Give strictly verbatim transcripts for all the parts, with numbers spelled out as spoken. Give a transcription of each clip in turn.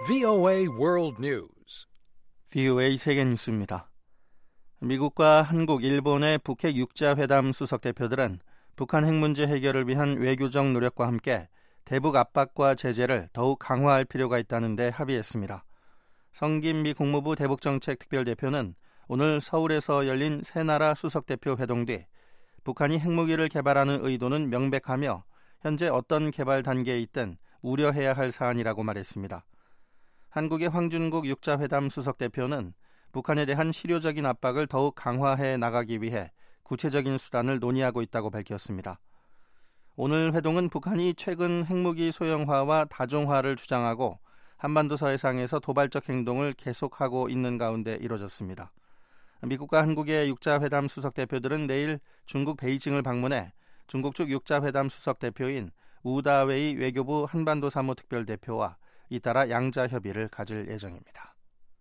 브이오에이 World News. 브이오에이 세계 뉴스입니다. 미국과 한국, 일본의 북핵 육자회담 수석 대표들은 북한 핵 문제 해결을 위한 외교적 노력과 함께 대북 압박과 제재를 더욱 강화할 필요가 있다는 데 합의했습니다. 성김 미 국무부 대북정책 특별대표는 오늘 서울에서 열린 세 나라 수석 대표 회동 뒤 북한이 핵무기를 개발하는 의도는 명백하며 현재 어떤 개발 단계에 있든 우려해야 할 사안이라고 말했습니다. 한국의 황준국 육자회담 수석 대표는 북한에 대한 실효적인 압박을 더욱 강화해 나가기 위해 구체적인 수단을 논의하고 있다고 밝혔습니다. 오늘 회동은 북한이 최근 핵무기 소형화와 다종화를 주장하고 한반도 서해상에서 도발적 행동을 계속하고 있는 가운데 이뤄졌습니다. 미국과 한국의 육자회담 수석 대표들은 내일 중국 베이징을 방문해 중국 측 육자회담 수석 대표인 우다웨이 외교부 한반도 사무특별대표와 잇따라 양자 협의를 가질 예정입니다.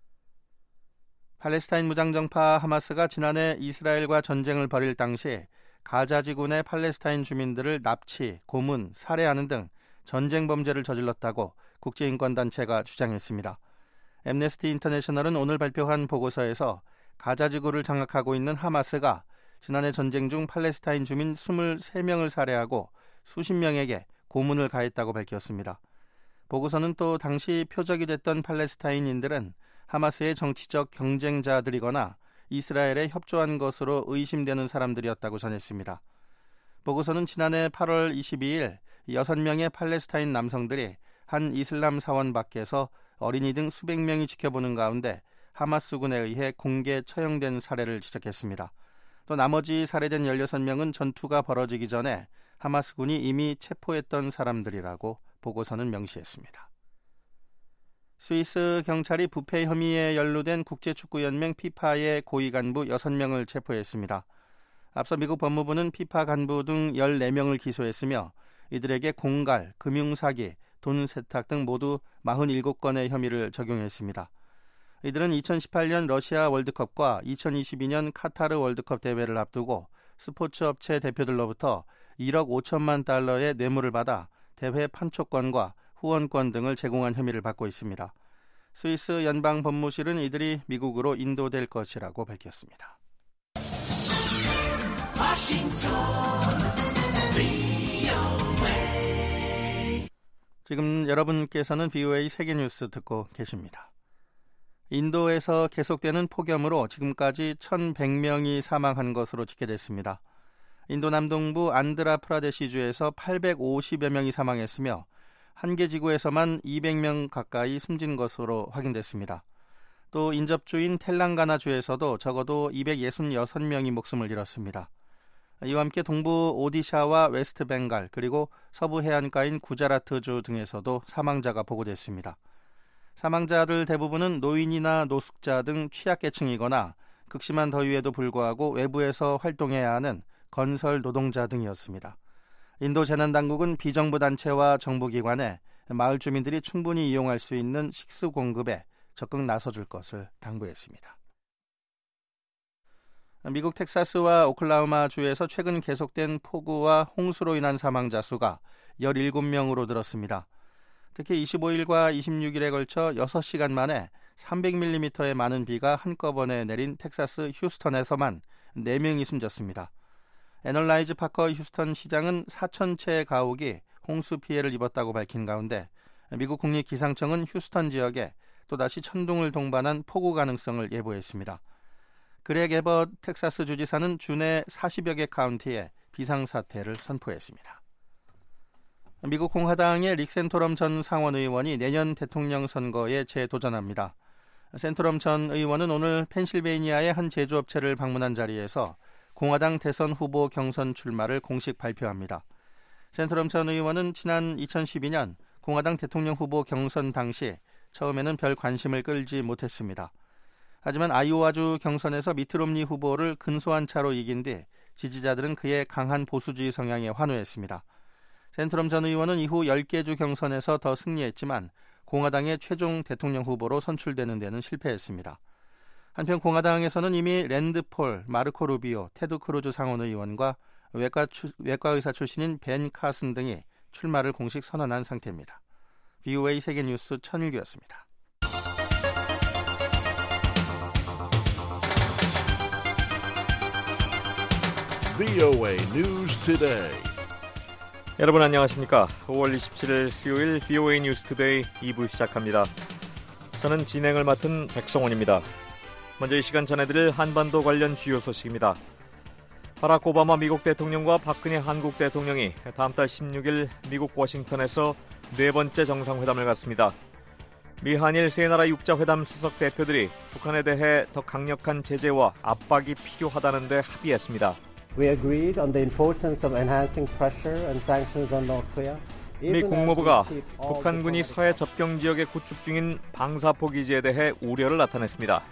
팔레스타인 무장정파 하마스가 지난해 이스라엘과 전쟁을 벌일 당시 가자 지구내 팔레스타인 주민들을 납치, 고문, 살해하는 등 전쟁 범죄를 저질렀다고 국제인권단체가 주장했습니다. 앰네스티 인터내셔널은 오늘 발표한 보고서에서 가자 지구를 장악하고 있는 하마스가 지난해 전쟁 중 팔레스타인 주민 이십삼 명을 살해하고 수십 명에게 고문을 가했다고 밝혔습니다. 보고서는 또 당시 표적이 됐던 팔레스타인인들은 하마스의 정치적 경쟁자들이거나 이스라엘에 협조한 것으로 의심되는 사람들이었다고 전했습니다. 보고서는 지난해 팔월 이십이일 여섯 명의 팔레스타인 남성들이 한 이슬람 사원 밖에서 어린이 등 수백 명이 지켜보는 가운데 하마스군에 의해 공개 처형된 사례를 지적했습니다. 또 나머지 살해된 열여섯 명은 전투가 벌어지기 전에 하마스군이 이미 체포했던 사람들이라고 보고서는 명시했습니다. 스위스 경찰이 부패 혐의에 연루된 국제축구연맹 피파의 고위 간부 여섯 명을 체포했습니다. 앞서 미국 법무부는 피파 간부 등 열네 명을 기소했으며 이들에게 공갈, 금융사기, 돈 세탁 등 모두 사십칠 건의 혐의를 적용했습니다. 이들은 이천십팔년 러시아 월드컵과 이천이십이년 카타르 월드컵 대회를 앞두고 스포츠 업체 대표들로부터 일억 오천만 달러의 뇌물을 받아 대회 판촉권과 후원권 등을 제공한 혐의를 받고 있습니다. 스위스 연방법무실은 이들이 미국으로 인도될 것이라고 밝혔습니다. 지금 여러분께서는 브이오에이 세계뉴스 듣고 계십니다. 인도에서 계속되는 폭염으로 지금까지 천백 명이 사망한 것으로 집계됐습니다. 인도 남동부 안드라프라데시주에서 팔백오십여 명이 사망했으며 한 개 지구에서만 이백 명 가까이 숨진 것으로 확인됐습니다. 또 인접주인 텔랑가나주에서도 적어도 이백육십육 명이 목숨을 잃었습니다. 이와 함께 동부 오디샤와 웨스트 벵갈 그리고 서부 해안가인 구자라트주 등에서도 사망자가 보고됐습니다. 사망자들 대부분은 노인이나 노숙자 등 취약계층이거나 극심한 더위에도 불구하고 외부에서 활동해야 하는 건설 노동자 등이었습니다. 인도 재난당국은 비정부 단체와 정부기관에 마을 주민들이 충분히 이용할 수 있는 식수 공급에 적극 나서줄 것을 당부했습니다. 미국 텍사스와 오클라호마 주에서 최근 계속된 폭우와 홍수로 인한 사망자 수가 열일곱 명으로 늘었습니다. 특히 이십오일과 이십육일에 걸쳐 여섯 시간 만에 삼백 밀리미터의 많은 비가 한꺼번에 내린 텍사스 휴스턴에서만 네 명이 숨졌습니다. 애널라이즈 파커 휴스턴 시장은 사천 채의 가옥이 홍수 피해를 입었다고 밝힌 가운데 미국 국립기상청은 휴스턴 지역에 또다시 천둥을 동반한 폭우 가능성을 예보했습니다. 그렉 에버트 텍사스 주지사는 주내 사십여 개 카운티에 비상사태를 선포했습니다. 미국 공화당의 릭 센토럼 전 상원의원이 내년 대통령 선거에 재도전합니다. 센토럼 전 의원은 오늘 펜실베이니아의 한 제조업체를 방문한 자리에서 공화당 대선 후보 경선 출마를 공식 발표합니다. 센토럼 전 의원은 지난 이천십이년 공화당 대통령 후보 경선 당시 처음에는 별 관심을 끌지 못했습니다. 하지만 아이오와주 경선에서 미트롬니 후보를 근소한 차로 이긴 뒤 지지자들은 그의 강한 보수주의 성향에 환호했습니다. 센토럼 전 의원은 이후 열 개 주 경선에서 더 승리했지만 공화당의 최종 대통령 후보로 선출되는 데는 실패했습니다. 한편 공화당에서는 이미 랜드 폴, 마르코 루비오, 테드 크루즈 상원의원과 외과, 추, 외과 의사 출신인 벤 카슨 등이 출마를 공식 선언한 상태입니다. 브이오에이 세계뉴스 천일규였습니다. 브이오에이 News Today. 여러분 안녕하십니까? 오월 이십칠일 수요일 브이오에이 뉴스 투데이 이 부 시작합니다. 저는 진행을 맡은 백성원입니다. 먼저 이 시간 전해드릴 한반도 관련 주요 소식입니다. 바락 오바마 미국 대통령과 박근혜 한국 대통령이 다음 달 십육일 미국 워싱턴에서 네 번째 정상회담을 갖습니다. 미한일 세 나라 육자회담 수석 대표들이 북한에 대해 더 강력한 제재와 압박이 필요하다는 데 합의했습니다. We agreed on the importance of enhancing pressure and sanctions on North Korea. 미 국무부가 북한군이 서해 접경 지역에 구축 중인 방사포 기지에 대해 우려를 나타냈습니다.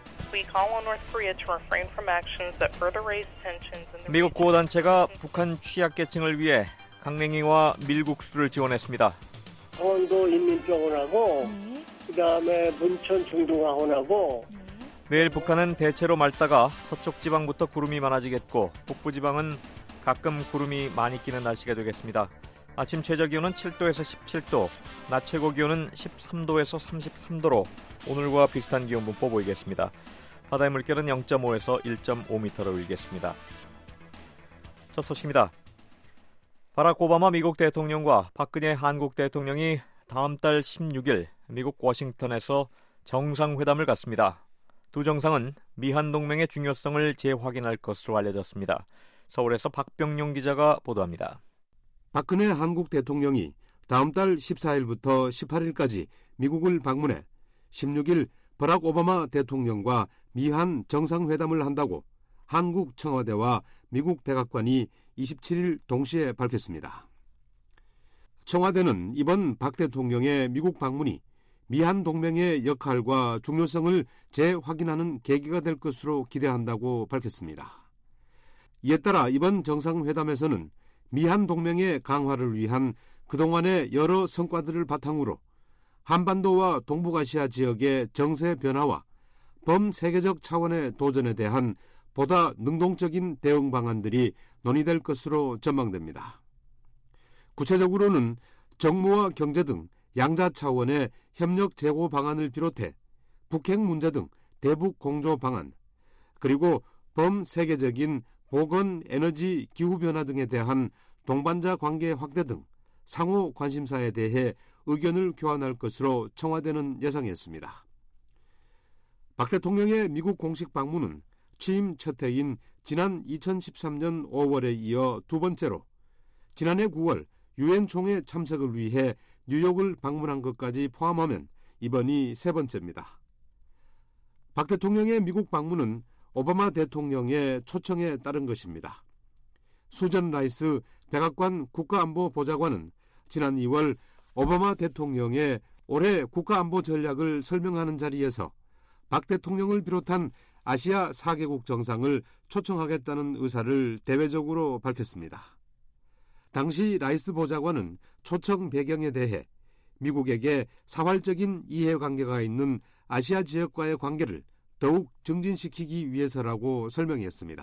미국 구호단체가 북한 취약계층을 위해 강냉이와 밀국수를 지원했습니다. 강원도 인민병원하고 네. 그다음에 문천 중등학원하고 내일 북한은 대체로 맑다가 서쪽 지방부터 구름이 많아지겠고 북부 지방은 가끔 구름이 많이 끼는 날씨가 되겠습니다. 아침 최저기온은 칠도에서 십칠도, 낮 최고기온은 십삼도에서 삼십삼도로 오늘과 비슷한 기온분포 보이겠습니다. 바다의 물결은 영점오에서 일점오 미터로 일겠습니다. 첫 소식입니다. 바락 오바마 미국 대통령과 박근혜 한국 대통령이 다음 달 십육일 미국 워싱턴에서 정상회담을 갖습니다. 두 정상은 미한 동맹의 중요성을 재확인할 것으로 알려졌습니다. 서울에서 박병용 기자가 보도합니다. 박근혜 한국 대통령이 다음 달 십사일부터 십팔일까지 미국을 방문해 십육일 바락 오바마 대통령과 미한 정상회담을 한다고 한국 청와대와 미국 백악관이 이십칠일 동시에 밝혔습니다. 청와대는 이번 박 대통령의 미국 방문이 미한 동맹의 역할과 중요성을 재확인하는 계기가 될 것으로 기대한다고 밝혔습니다. 이에 따라 이번 정상회담에서는 미한 동맹의 강화를 위한 그동안의 여러 성과들을 바탕으로 한반도와 동북아시아 지역의 정세 변화와 범세계적 차원의 도전에 대한 보다 능동적인 대응 방안들이 논의될 것으로 전망됩니다. 구체적으로는 정무와 경제 등 양자 차원의 협력 제고 방안을 비롯해 북핵 문제 등 대북 공조 방안, 그리고 범세계적인 보건, 에너지, 기후변화 등에 대한 동반자 관계 확대 등 상호 관심사에 대해 의견을 교환할 것으로 청와대는 예상했습니다. 박 대통령의 미국 공식 방문은 취임 첫 해인 지난 이천십삼년 오월에 이어 두 번째로 지난해 구월 유엔 총회 참석을 위해 뉴욕을 방문한 것까지 포함하면 이번이 세 번째입니다. 박 대통령의 미국 방문은 오바마 대통령의 초청에 따른 것입니다. 수전 라이스 백악관 국가안보보좌관은 지난 이월 오바마 대통령의 올해 국가안보 전략을 설명하는 자리에서 박 대통령을 비롯한 아시아 사 개국 정상을 초청하겠다는 의사를 대외적으로 밝혔습니다. 당시 라이스 보좌관은 초청 배경에 대해 미국에게 사활적인 이해관계가 있는 아시아 지역과의 관계를 더욱 증진시키기 위해서라고 설명했습니다.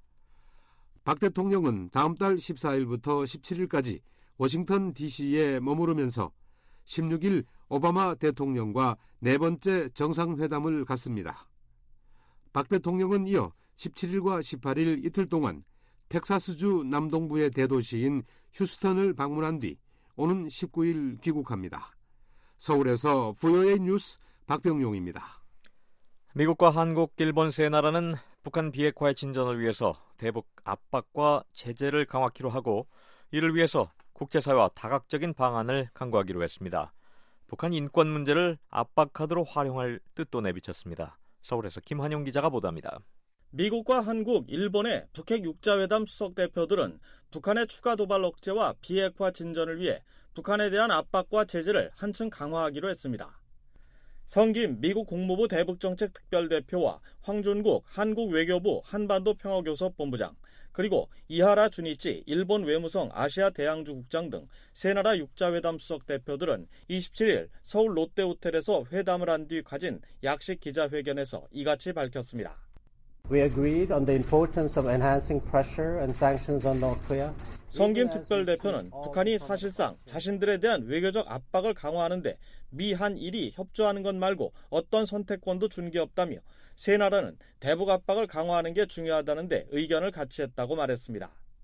박 대통령은 다음 달 십사일부터 십칠일까지 워싱턴 디씨에 머무르면서 십육일 오바마 대통령과 네 번째 정상회담을 갖습니다. 박 대통령은 이어 십칠일과 십팔일 이틀 동안 텍사스주 남동부의 대도시인 휴스턴을 방문한 뒤 오는 십구일 귀국합니다. 서울에서 브이오에이 뉴스 박병용입니다. 미국과 한국, 일본 세 나라는 북한 비핵화의 진전을 위해서 대북 압박과 제재를 강화하기로 하고 이를 위해서 국제사회와 다각적인 방안을 강구하기로 했습니다. 북한 인권 문제를 압박카드로 활용할 뜻도 내비쳤습니다. 서울에서 김한용 기자가 보도합니다. 미국과 한국, 일본의 북핵 육자회담 수석 대표들은 북한의 추가 도발 억제와 비핵화 진전을 위해 북한에 대한 압박과 제재를 한층 강화하기로 했습니다. 성김 미국 국무부 대북정책 특별대표와 황준국 한국 외교부 한반도 평화교섭 본부장, 그리고 이하라 주니치 일본 외무성 아시아 대양주 국장 등 세 나라 육자회담 수석 대표들은 이십칠일 서울 롯데호텔에서 회담을 한 뒤 가진 약식 기자회견에서 이같이 밝혔습니다. We agreed on the importance of enhancing pressure and sanctions on North Korea. 성김 특별대표는 북한이 사실상 자신들에 대한 외교적 압박을 강화하는데 미한일이 협조하는 것 말고 어떤 선택권도 준 게 없다며 세 나라는 대북 압박을 강화하는 게 중요하다는데 의견을 같이 했다고 말했습니다.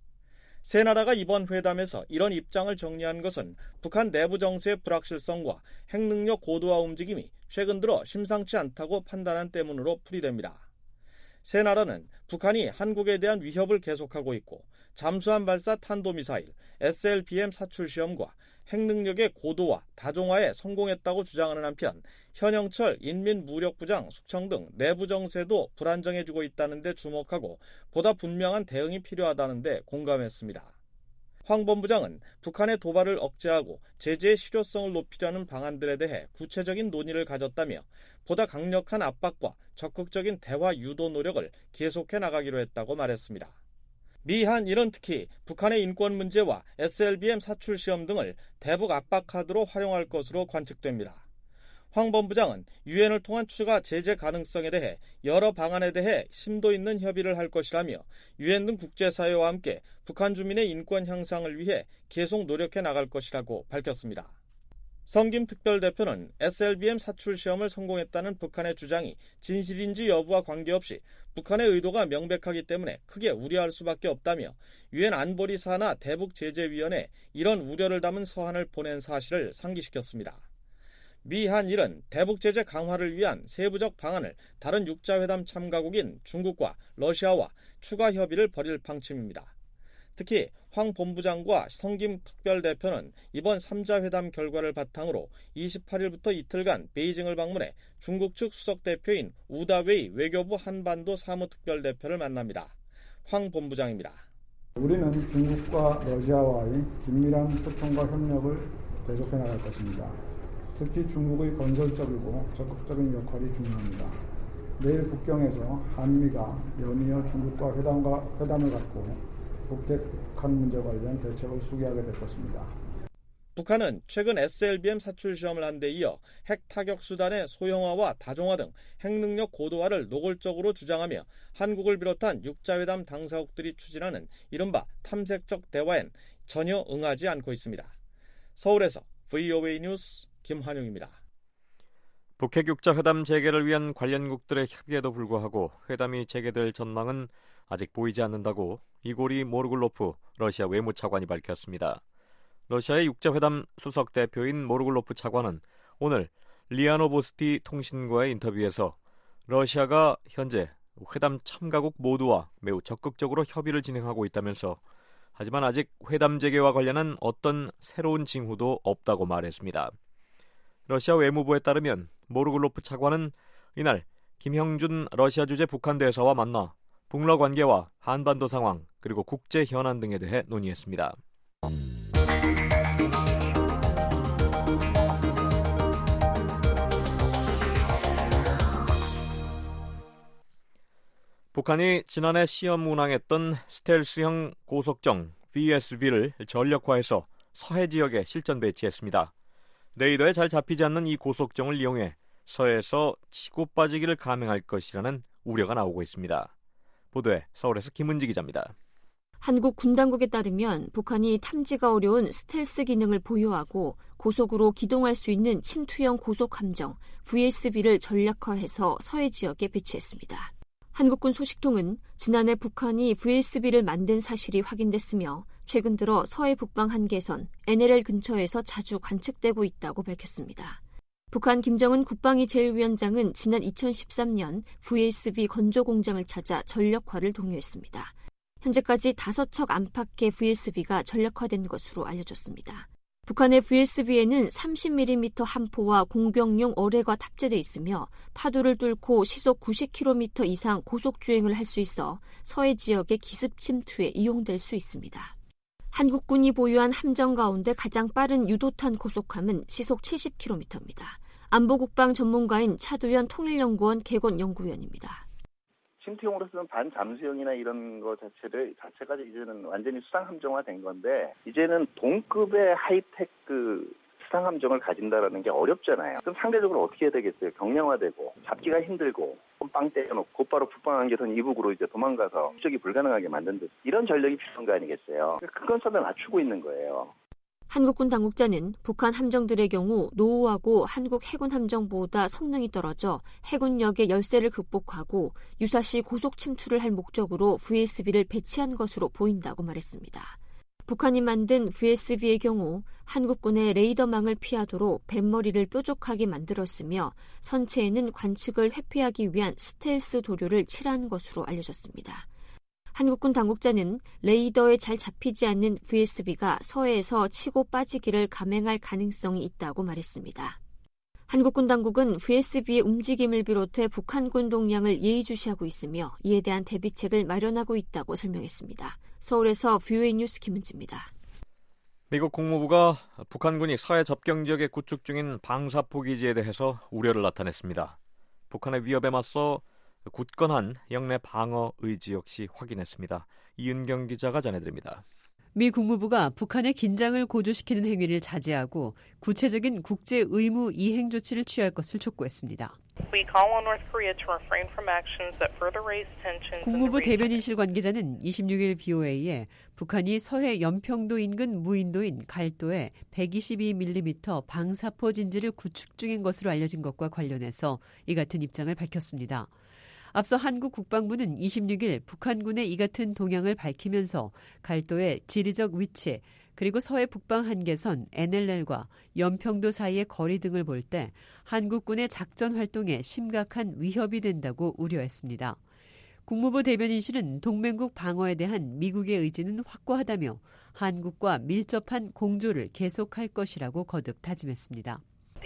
세 나라가 이번 회담에서 이런 입장을 정리한 것은 북한 내부 정세의 불확실성과 핵능력 고도화 움직임이 최근 들어 심상치 않다고 판단한 때문으로 풀이됩니다. 세 나라는 북한이 한국에 대한 위협을 계속하고 있고 잠수함 발사 탄도미사일, 에스엘비엠 사출 시험과 핵능력의 고도화, 다종화에 성공했다고 주장하는 한편 현영철 인민무력부장 숙청 등 내부 정세도 불안정해지고 있다는 데 주목하고 보다 분명한 대응이 필요하다는 데 공감했습니다. 황 본부장은 북한의 도발을 억제하고 제재의 실효성을 높이려는 방안들에 대해 구체적인 논의를 가졌다며 보다 강력한 압박과 적극적인 대화 유도 노력을 계속해 나가기로 했다고 말했습니다. 미한일은 특히 북한의 인권 문제와 에스엘비엠 사출 시험 등을 대북 압박 카드로 활용할 것으로 관측됩니다. 황 본부장은 유엔을 통한 추가 제재 가능성에 대해 여러 방안에 대해 심도 있는 협의를 할 것이라며 유엔 등 국제사회와 함께 북한 주민의 인권 향상을 위해 계속 노력해 나갈 것이라고 밝혔습니다. 성김 특별대표는 에스엘비엠 사출 시험을 성공했다는 북한의 주장이 진실인지 여부와 관계없이 북한의 의도가 명백하기 때문에 크게 우려할 수밖에 없다며 유엔 안보리 산하 대북제재위원회에 이런 우려를 담은 서한을 보낸 사실을 상기시켰습니다. 미한일은 대북제재 강화를 위한 세부적 방안을 다른 육자회담 참가국인 중국과 러시아와 추가 협의를 벌일 방침입니다. 특히 황 본부장과 성김 특별대표는 이번 삼자 회담 결과를 바탕으로 이십팔일부터 이틀간 베이징을 방문해 중국 측 수석대표인 우다웨이 외교부 한반도 사무특별대표를 만납니다. 황 본부장입니다. 우리는 중국과 러시아와의 긴밀한 소통과 협력을 계속해 나갈 것입니다. 특히 중국의 건설적이고 적극적인 역할이 중요합니다. 내일 북경에서 한미가 연이어 중국과 회담과 회담을 갖고 북핵 문제 관련 대책을 수기하게 될 것입니다. 북한은 최근 에스엘비엠 사출 시험을 한 데 이어 핵 타격 수단의 소형화와 다종화 등 핵능력 고도화를 노골적으로 주장하며 한국을 비롯한 육자회담 당사국들이 추진하는 이른바 탐색적 대화엔 전혀 응하지 않고 있습니다. 서울에서 브이오에이 뉴스 김환용입니다. 북핵 육자회담 재개를 위한 관련국들의 협의에도 불구하고 회담이 재개될 전망은 아직 보이지 않는다고 이고리 모르굴로프 러시아 외무차관이 밝혔습니다. 러시아의 육자회담 수석 대표인 모르굴로프 차관은 오늘 리아노보스티 통신과의 인터뷰에서 러시아가 현재 회담 참가국 모두와 매우 적극적으로 협의를 진행하고 있다면서 하지만 아직 회담 재개와 관련한 어떤 새로운 징후도 없다고 말했습니다. 러시아 외무부에 따르면 모르굴로프 차관은 이날 김형준 러시아 주재 북한 대사와 만나 북러 관계와 한반도 상황 그리고 국제 현안 등에 대해 논의했습니다. 북한이 지난해 시험 운항했던 스텔스형 고속정 브이에스비를 전력화해서 서해 지역에 실전 배치했습니다. 레이더에 잘 잡히지 않는 이 고속정을 이용해 서해에서 치고 빠지기를 감행할 것이라는 우려가 나오고 있습니다. 보도에 서울에서 김은지 기자입니다. 한국 군 당국에 따르면 북한이 탐지가 어려운 스텔스 기능을 보유하고 고속으로 기동할 수 있는 침투형 고속함정 브이에스비를 전략화해서 서해 지역에 배치했습니다. 한국군 소식통은 지난해 북한이 브이에스비를 만든 사실이 확인됐으며 최근 들어 서해 북방 한계선 엔엘엘 근처에서 자주 관측되고 있다고 밝혔습니다. 북한 김정은 국방위 제일위원장은 지난 이천십삼 년 브이에스비 건조 공장을 찾아 전력화를 독려했습니다. 현재까지 다섯 척 안팎의 브이에스비가 전력화된 것으로 알려졌습니다. 북한의 브이에스비에는 삼십 밀리미터 함포와 공격용 어뢰가 탑재돼 있으며 파도를 뚫고 시속 구십 킬로미터 이상 고속주행을 할 수 있어 서해 지역의 기습 침투에 이용될 수 있습니다. 한국군이 보유한 함정 가운데 가장 빠른 유도탄 고속함은 시속 칠십 킬로미터입니다. 안보국방 전문가인 차두현 통일연구원 개건연구위원입니다. 침투용으로 쓰는 반잠수형이나 이런 거 자체를 자체가 이제는 완전히 수상 함정화된 건데 이제는 동급의 하이텍 그 수상 함정을 가진다라는 게 어렵잖아요. 그럼 상대적으로 어떻게 해야 되겠어요? 경량화되고 잡기가 힘들고 빵 때려놓고 곧바로 북방 한계선 이북으로 이제 도망가서 추적이 불가능하게 만든 듯 이런 전력이 필요한 거 아니겠어요? 큰 건설을 맞추고 있는 거예요. 한국군 당국자는 북한 함정들의 경우 노후하고 한국 해군 함정보다 성능이 떨어져 해군력의 열세를 극복하고 유사시 고속 침투를 할 목적으로 브이에스비를 배치한 것으로 보인다고 말했습니다. 북한이 만든 브이에스비의 경우 한국군의 레이더망을 피하도록 뱃머리를 뾰족하게 만들었으며 선체에는 관측을 회피하기 위한 스텔스 도료를 칠한 것으로 알려졌습니다. 한국군 당국자는 레이더에 잘 잡히지 않는 브이에스비가 서해에서 치고 빠지기를 감행할 가능성이 있다고 말했습니다. 한국군 당국은 브이에스비의 움직임을 비롯해 북한군 동향을 예의주시하고 있으며 이에 대한 대비책을 마련하고 있다고 설명했습니다. 서울에서 브이오에이 뉴스 김은지입니다. 미국 국무부가 북한군이 서해 접경 지역에 구축 중인 방사포 기지에 대해서 우려를 나타냈습니다. 북한의 위협에 맞서 굳건한 영내 방어 의지 역시 확인했습니다. 이은경 기자가 전해드립니다. 미 국무부가 북한의 긴장을 고조시키는 행위를 자제하고 구체적인 국제 의무 이행 조치를 취할 것을 촉구했습니다. 국무부 대변인실 관계자는 이십육 일 브이오에이에 북한이 서해 연평도 인근 무인도인 갈도에 백이십이 밀리미터 방사포 진지를 구축 중인 것으로 알려진 것과 관련해서 이 같은 입장을 밝혔습니다. 앞서 한국 국방부는 이십육 일 북한군의 이 같은 동향을 밝히면서 갈도의 지리적 위치 그리고 서해 북방 한계선 엔엘엘과 연평도 사이의 거리 등을 볼 때 한국군의 작전 활동에 심각한 위협이 된다고 우려했습니다. 국무부 대변인실은 동맹국 방어에 대한 미국의 의지는 확고하다며 한국과 밀접한 공조를 계속할 것이라고 거듭 다짐했습니다.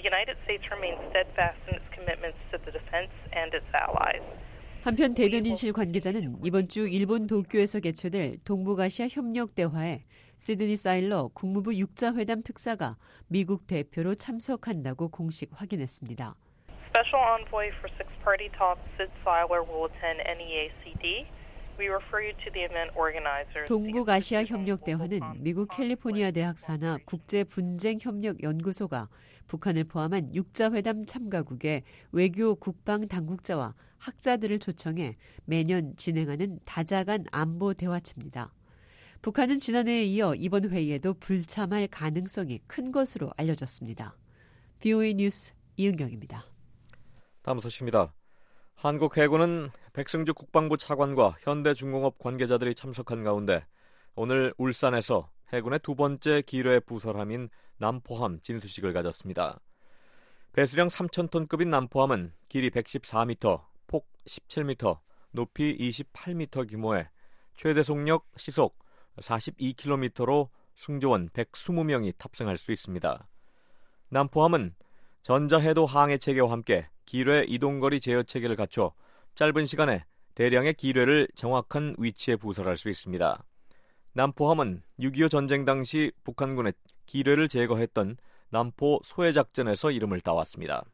한편 대변인실 관계자는 이번 주 일본 도쿄에서 개최될 동북아시아 협력 대화에 시드니 사일러 국무부 육자회담 특사가 미국 대표로 참석한다고 공식 확인했습니다. Special Envoy for Six-Party Talks Sid Seiler will attend 엔이에이씨디. We refer you to the event organizers. 동북아시아 협력 대화는 미국 캘리포니아 대학 산하 국제분쟁협력연구소가 북한을 포함한 육자회담 참가국의 외교 국방 당국자와 학자들을 초청해 매년 진행하는 다자간 안보 대화체입니다. 북한은 지난해에 이어 이번 회의에도 불참할 가능성이 큰 것으로 알려졌습니다. 브이오에이 뉴스 이은경입니다. 다음 소식입니다. 한국 해군은 백승주 국방부 차관과 현대중공업 관계자들이 참석한 가운데 오늘 울산에서 해군의 두 번째 기뢰 부설함인 남포함 진수식을 가졌습니다. 배수량 삼천 톤급인 남포함은 길이 백십사 미터, 폭 십칠 미터, 높이 이십팔 미터 규모의 최대 속력 시속 사십이 킬로미터로 승조원 백이십 명이 탑승할 수 있습니다. 남포함은 전자해도 항해 체계와 함께 기뢰 이동거리 제어 체계를 갖춰 짧은 시간에 대량의 기뢰를 정확한 위치에 부설할 수 있습니다. 남포함은 육이오 전쟁 당시 북한군의 기뢰를 제거했던 남포 소해작전에서 이름을 따왔습니다.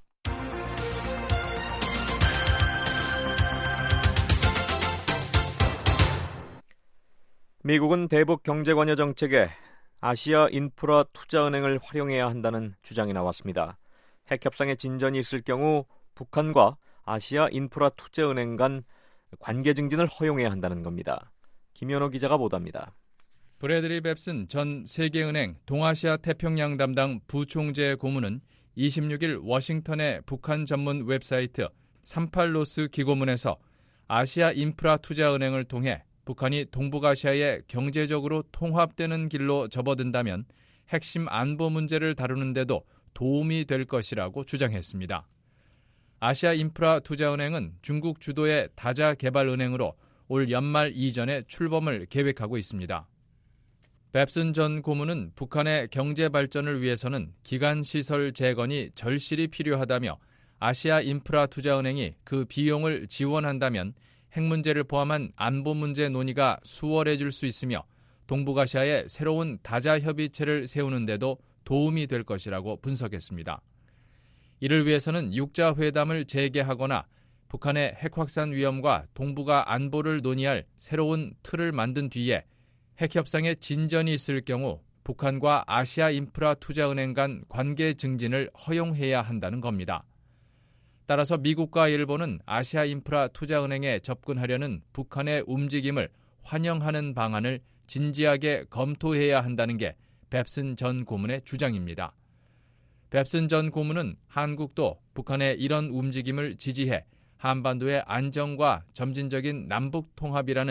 미국은 대북 경제관여 정책에 아시아 인프라 투자은행을 활용해야 한다는 주장이 나왔습니다. 핵협상에 진전이 있을 경우 북한과 아시아 인프라 투자은행 간 관계 증진을 허용해야 한다는 겁니다. 김현호 기자가 보도합니다. 브래들리 뱁슨 전 세계은행 동아시아 태평양 담당 부총재 고문은 이십육 일 워싱턴의 북한 전문 웹사이트 삼팔로스 기고문에서 아시아 인프라 투자은행을 통해 북한이 동북아시아에 경제적으로 통합되는 길로 접어든다면 핵심 안보 문제를 다루는 데도 도움이 될 것이라고 주장했습니다. 아시아 인프라 투자은행은 중국 주도의 다자개발은행으로 올 연말 이전에 출범을 계획하고 있습니다. 뱁슨 전 고문은 북한의 경제 발전을 위해서는 기간시설 재건이 절실히 필요하다며 아시아 인프라 투자은행이 그 비용을 지원한다면 핵 문제를 포함한 안보 문제 논의가 수월해질 수 있으며 동북아시아에 새로운 다자협의체를 세우는 데도 도움이 될 것이라고 분석했습니다. 이를 위해서는 육자회담을 재개하거나 북한의 핵확산 위험과 동북아 안보를 논의할 새로운 틀을 만든 뒤에 핵협상에 진전이 있을 경우 북한과 아시아 인프라 투자은행 간 관계 증진을 허용해야 한다는 겁니다. 따라서 미국과 일본은 아시아 인프라 투자은행에 접근하려는 북한의 움직임을 환영하는 방안을 진지하게 검토해야 한다는 게 뱁슨 전 고문의 주장입니다. 뱁슨 전 고문은 한국도 북한의 이런 움직임을 지지해 한반도의 안정과 점진적인 남북 통합이라는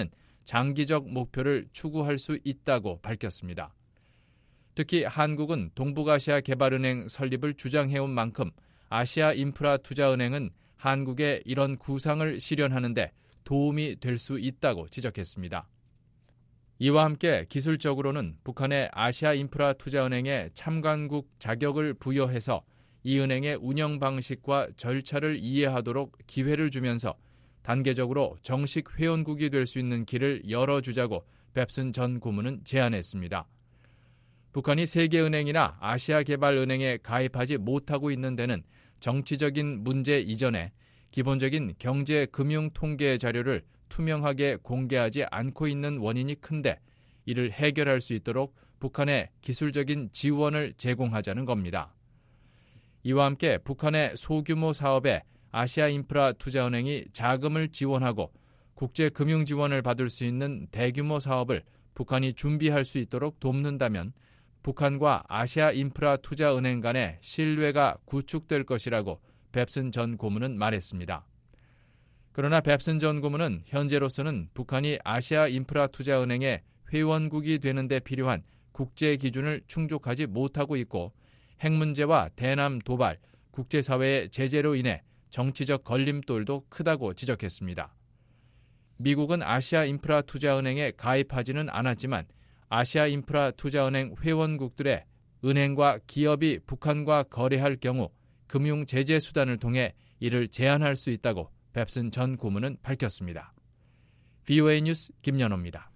장기적 목표를 추구할 수 있다고 밝혔습니다. 특히 한국은 동북아시아개발은행 설립을 주장해온 만큼 아시아인프라투자은행은 한국의 이런 구상을 실현하는 데 도움이 될 수 있다고 지적했습니다. 이와 함께 기술적으로는 북한의 아시아인프라투자은행에 참관국 자격을 부여해서 이 은행의 운영 방식과 절차를 이해하도록 기회를 주면서 단계적으로 정식 회원국이 될 수 있는 길을 열어주자고 뱁슨 전 고문은 제안했습니다. 북한이 세계은행이나 아시아개발은행에 가입하지 못하고 있는 데는 정치적인 문제 이전에 기본적인 경제 금융 통계 자료를 투명하게 공개하지 않고 있는 원인이 큰데 이를 해결할 수 있도록 북한에 기술적인 지원을 제공하자는 겁니다. 이와 함께 북한의 소규모 사업에 아시아인프라투자은행이 자금을 지원하고 국제금융 지원을 받을 수 있는 대규모 사업을 북한이 준비할 수 있도록 돕는다면 북한과 아시아인프라투자은행 간의 신뢰가 구축될 것이라고 뱁슨 전 고문은 말했습니다. 그러나 뱁슨 전 고문은 현재로서는 북한이 아시아인프라투자은행의 회원국이 되는 데 필요한 국제 기준을 충족하지 못하고 있고 핵 문제와 대남 도발, 국제사회의 제재로 인해 정치적 걸림돌도 크다고 지적했습니다. 미국은 아시아인프라투자은행에 가입하지는 않았지만 아시아인프라투자은행 회원국들의 은행과 기업이 북한과 거래할 경우 금융 제재 수단을 통해 이를 제한할 수 있다고 뱁슨 전 고문은 밝혔습니다. 브이오에이 뉴스 김연호입니다.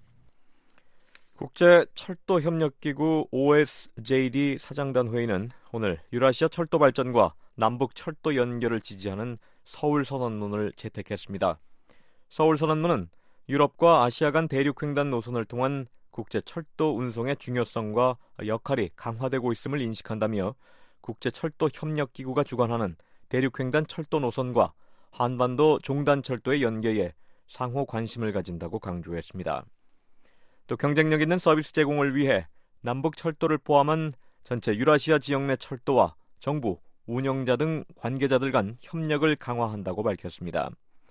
국제철도협력기구 오에스제이디 사장단 회의는 오늘 유라시아 철도 발전과 남북 철도 연결을 지지하는 서울선언문을 채택했습니다. 서울선언문은 유럽과 아시아 간 대륙횡단 노선을 통한 국제철도 운송의 중요성과 역할이 강화되고 있음을 인식한다며 국제철도협력기구가 주관하는 대륙횡단 철도 노선과 한반도 종단철도의 연계에 상호 관심을 가진다고 강조했습니다. 또 경쟁력 있는 서비스 제공을 위해 남북 철도를 포함한 전체 유라시아 지역 내 철도와 정부, 운영자 등 관계자들 간 협력을 강화한다고 밝혔습니다.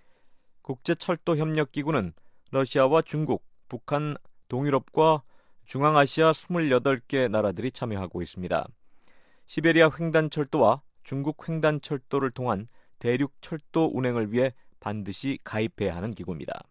국제철도협력기구는 러시아와 중국, 북한, 동유럽과 중앙아시아 이십팔 개 나라들이 참여하고 있습니다. 시베리아 횡단철도와 중국 횡단철도를 통한 대륙철도 운행을 위해 반드시 가입해야 하는 기구입니다.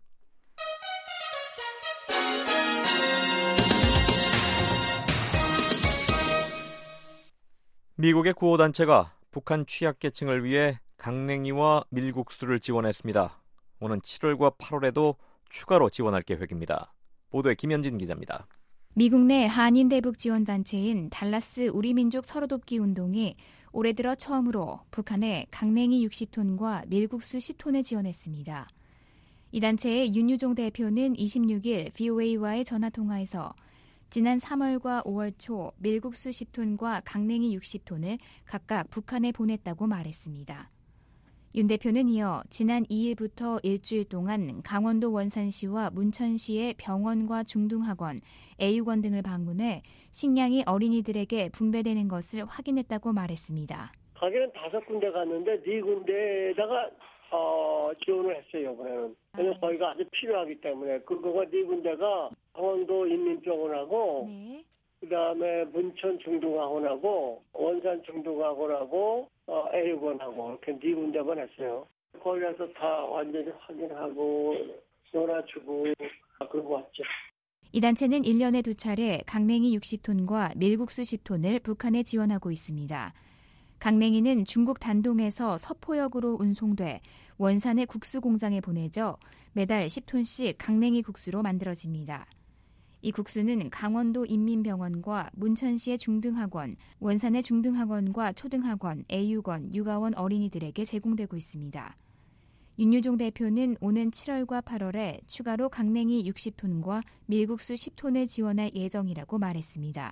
미국의 구호단체가 북한 취약계층을 위해 강냉이와 밀국수를 지원했습니다. 오는 칠월과 팔월에도 추가로 지원할 계획입니다. 보도에 김현진 기자입니다. 미국 내 한인 대북 지원 단체인 달라스 우리민족 서로돕기 운동이 올해 들어 처음으로 북한에 강냉이 육십 톤과 밀국수 십 톤을 지원했습니다. 이 단체의 윤유종 대표는 이십육 일 브이오에이와의 전화통화에서 지난 삼월과 오월 초 밀국수 십 톤과 강냉이 육십 톤을 각각 북한에 보냈다고 말했습니다. 윤 대표는 이어 지난 이 일부터 일주일 동안 강원도 원산시와 문천시의 병원과 중등학원, 애육원 등을 방문해 식량이 어린이들에게 분배되는 것을 확인했다고 말했습니다. 가게는 다섯 군데 갔는데 네 군데에다가 어, 지원을 했어요, 이번에는. 왜냐면 거기가 아주 필요하기 때문에. 그거가 네 군데가 강원도 인민병원하고, 네. 그 다음에 문천 중등학원하고, 원산 중등학원하고, 어, 애육원하고, 이렇게 네 군데만 했어요. 거기 가서 다 완전히 확인하고, 놀아주고, 그러고 왔죠. 이 단체는 일 년에 두 차례 강냉이 육십 톤과 밀국수 십 톤을 북한에 지원하고 있습니다. 강냉이는 중국 단동에서 서포역으로 운송돼 원산의 국수 공장에 보내져 매달 십 톤씩 강냉이 국수로 만들어집니다. 이 국수는 강원도 인민병원과 문천시의 중등학원, 원산의 중등학원과 초등학원, 애육원, 육아원 어린이들에게 제공되고 있습니다. 윤유종 대표는 오는 칠월과 팔월에 추가로 강냉이 육십 톤과 밀국수 십 톤을 지원할 예정이라고 말했습니다.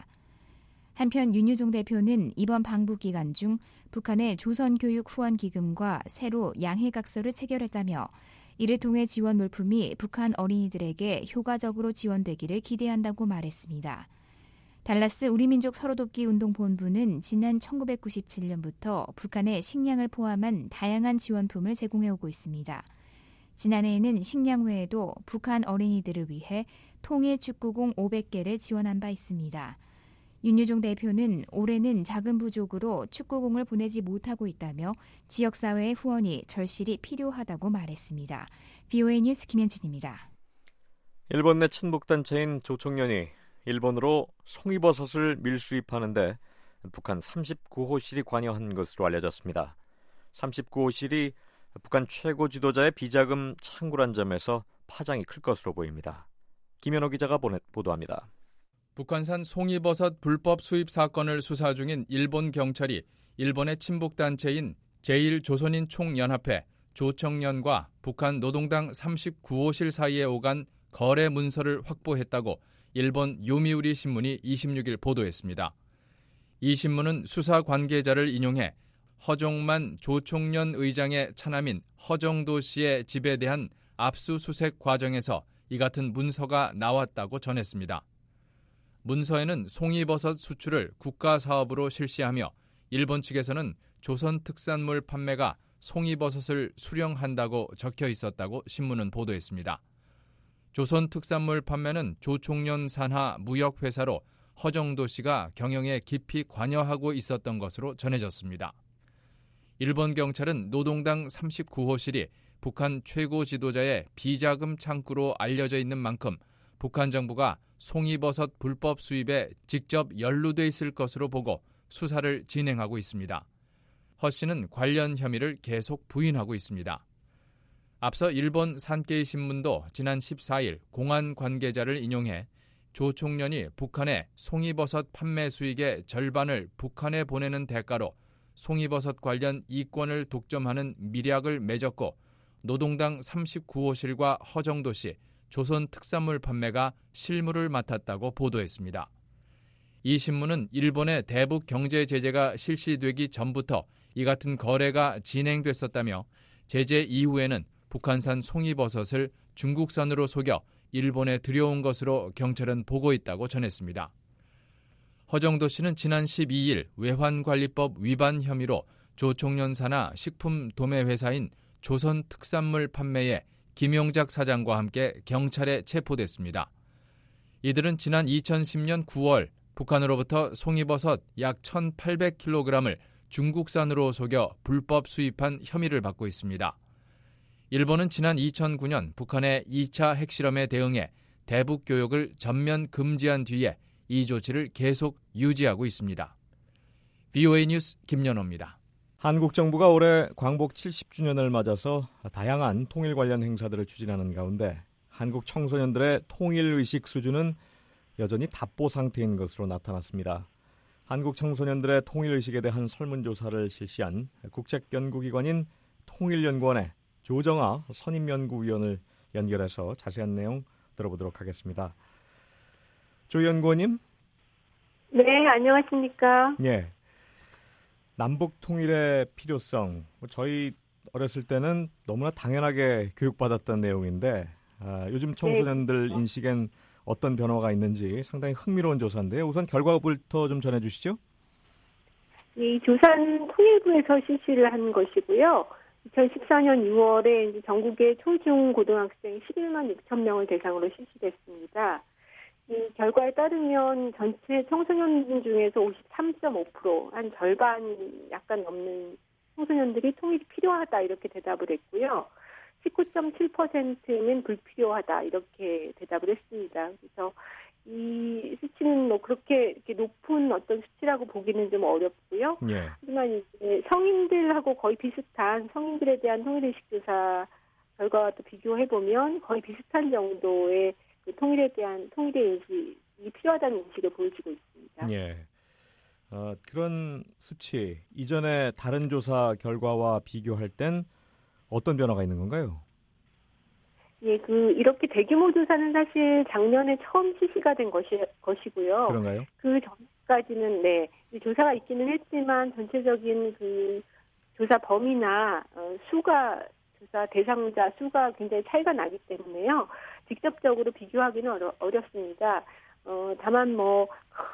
한편 윤유종 대표는 이번 방북 기간 중 북한의 조선교육 후원 기금과 새로 양해각서를 체결했다며 이를 통해 지원 물품이 북한 어린이들에게 효과적으로 지원되기를 기대한다고 말했습니다. 달라스 우리민족 서로돕기 운동본부는 지난 천구백구십칠 년부터 북한에 식량을 포함한 다양한 지원품을 제공해오고 있습니다. 지난해에는 식량외에도 북한 어린이들을 위해 통일 축구공 오백 개를 지원한 바 있습니다. 윤유종 대표는 올해는 작은 부족으로 축구공을 보내지 못하고 있다며 지역사회의 후원이 절실히 필요하다고 말했습니다. 브이오에이 뉴스 김현진입니다. 일본 내 친북단체인 조총련이 일본으로 송이버섯을 밀수입하는데 북한 삼십구 호실이 관여한 것으로 알려졌습니다. 삼십구 호실이 북한 최고 지도자의 비자금 창구란 점에서 파장이 클 것으로 보입니다. 김현호 기자가 보도합니다. 북한산 송이버섯 불법 수입 사건을 수사 중인 일본 경찰이 일본의 친북단체인 제일 조선인 총연합회 조청련과 북한 노동당 삼십구 호실 사이에 오간 거래 문서를 확보했다고 일본 요미우리 신문이 이십육 일 보도했습니다. 이 신문은 수사 관계자를 인용해 허종만 조총련 의장의 차남인 허정도 씨의 집에 대한 압수수색 과정에서 이 같은 문서가 나왔다고 전했습니다. 문서에는 송이버섯 수출을 국가사업으로 실시하며 일본 측에서는 조선 특산물 판매가 송이버섯을 수령한다고 적혀 있었다고 신문은 보도했습니다. 조선 특산물 판매는 조총련 산하 무역회사로 허정도 씨가 경영에 깊이 관여하고 있었던 것으로 전해졌습니다. 일본 경찰은 노동당 삼십구 호실이 북한 최고 지도자의 비자금 창구로 알려져 있는 만큼 북한 정부가 송이버섯 불법 수입에 직접 연루돼 있을 것으로 보고 수사를 진행하고 있습니다. 허 씨는 관련 혐의를 계속 부인하고 있습니다. 앞서 일본 산케이 신문도 지난 십사 일 공안 관계자를 인용해 조 총련이 북한의 송이버섯 판매 수익의 절반을 북한에 보내는 대가로 송이버섯 관련 이권을 독점하는 밀약을 맺었고 노동당 삼십구 호실과 허정도 씨, 조선 특산물 판매가 실무를 맡았다고 보도했습니다. 이 신문은 일본의 대북 경제 제재가 실시되기 전부터 이 같은 거래가 진행됐었다며 제재 이후에는 북한산 송이버섯을 중국산으로 속여 일본에 들여온 것으로 경찰은 보고 있다고 전했습니다. 허정도 씨는 지난 십이 일 외환관리법 위반 혐의로 조총련 산하 식품 도매 회사인 조선 특산물 판매의 김용작 사장과 함께 경찰에 체포됐습니다. 이들은 지난 이천십 년 구월 북한으로부터 송이버섯 약 천팔백 킬로그램을 중국산으로 속여 불법 수입한 혐의를 받고 있습니다. 일본은 지난 이천구 년 북한의 이 차 핵실험에 대응해 대북 교역을 전면 금지한 뒤에 이 조치를 계속 유지하고 있습니다. 브이오에이 뉴스 김연호입니다. 한국 정부가 올해 광복 칠십 주년을 맞아서 다양한 통일 관련 행사들을 추진하는 가운데 한국 청소년들의 통일의식 수준은 여전히 답보 상태인 것으로 나타났습니다. 한국 청소년들의 통일의식에 대한 설문조사를 실시한 국책연구기관인 통일연구원의 조정아 선임연구위원을 연결해서 자세한 내용 들어보도록 하겠습니다. 조 연구원님. 네, 안녕하십니까. 예. 남북 통일의 필요성, 저희 어렸을 때는 너무나 당연하게 교육받았던 내용인데 아, 요즘 청소년들 네. 인식엔 어떤 변화가 있는지 상당히 흥미로운 조사인데요. 우선 결과부터 좀 전해주시죠. 이 조사는 통일부에서 실시를 한 것이고요. 이천십사 년 유월에 이제 전국의 초중 고등학생 십일만 육천 명을 대상으로 실시됐습니다. 이 결과에 따르면 전체 청소년 중에서 오십삼 점 오 퍼센트, 한 절반 약간 넘는 청소년들이 통일이 필요하다 이렇게 대답을 했고요. 십구 점 칠 퍼센트는 불필요하다 이렇게 대답을 했습니다. 그래서 이 수치는 뭐 그렇게 이렇게 높은 어떤 수치라고 보기는 좀 어렵고요. 예. 하지만 이제 성인들하고 거의 비슷한 성인들에 대한 통일의식 조사 결과와 또 비교해 보면 거의 비슷한 정도의 그 통일에 대한 통일의 인식이 필요하다는 인식을 보여주고 있습니다. 예. 어, 그런 수치 이전에 다른 조사 결과와 비교할 땐 어떤 변화가 있는 건가요? 예, 그 이렇게 대규모 조사는 사실 작년에 처음 실시가 된 것이 것이고요. 그런가요? 그 전까지는 네 조사가 있기는 했지만 전체적인 그 조사 범위나 어, 수가 조사 대상자 수가 굉장히 차이가 나기 때문에요. 직접적으로 비교하기는 어려, 어렵습니다. 어, 다만 뭐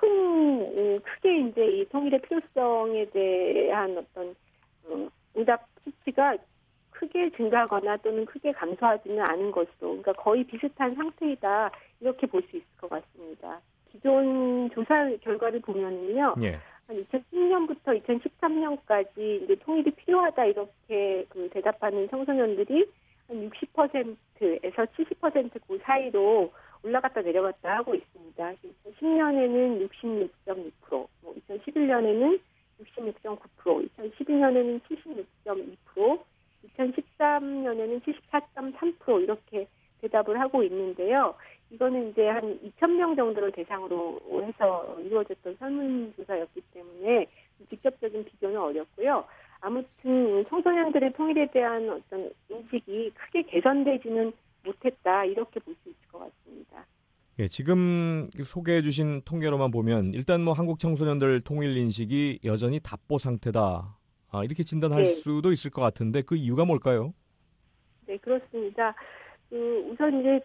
큰 크게 이제 이 통일의 필요성에 대한 어떤 어, 응답 수치가 크게 증가하거나 또는 크게 감소하지는 않은 것으로, 그러니까 거의 비슷한 상태이다 이렇게 볼 수 있을 것 같습니다. 기존 조사 결과를 보면은요, 예. 한 이천십 년부터 이천십삼 년까지 이제 통일이 필요하다 이렇게 그 대답하는 청소년들이 한 육십 퍼센트에서 칠십 퍼센트 그 사이로 올라갔다 내려갔다 하고 있습니다. 이천십 년에는 육십육 점 이 퍼센트, 뭐 이천십일 년에는 육십육 점 구 퍼센트, 이천십이 년에는 칠십육 점 이 퍼센트, 이천십삼 년에는 칠십사 점 삼 퍼센트 이렇게 대답을 하고 있는데요. 이거는 이제 한 이천 명 정도를 대상으로 해서 이루어졌던 설문조사였기 때문에 직접적인 비교는 어렵고요. 아무튼 청소년들의 통일에 대한 어떤 인식이 크게 개선되지는 못했다 이렇게 볼 수 있을 것 같습니다. 예, 지금 소개해 주신 통계로만 보면 일단 뭐 한국 청소년들 통일 인식이 여전히 답보 상태다. 아, 이렇게 진단할 네. 수도 있을 것 같은데 그 이유가 뭘까요? 네, 그렇습니다. 그 우선 이제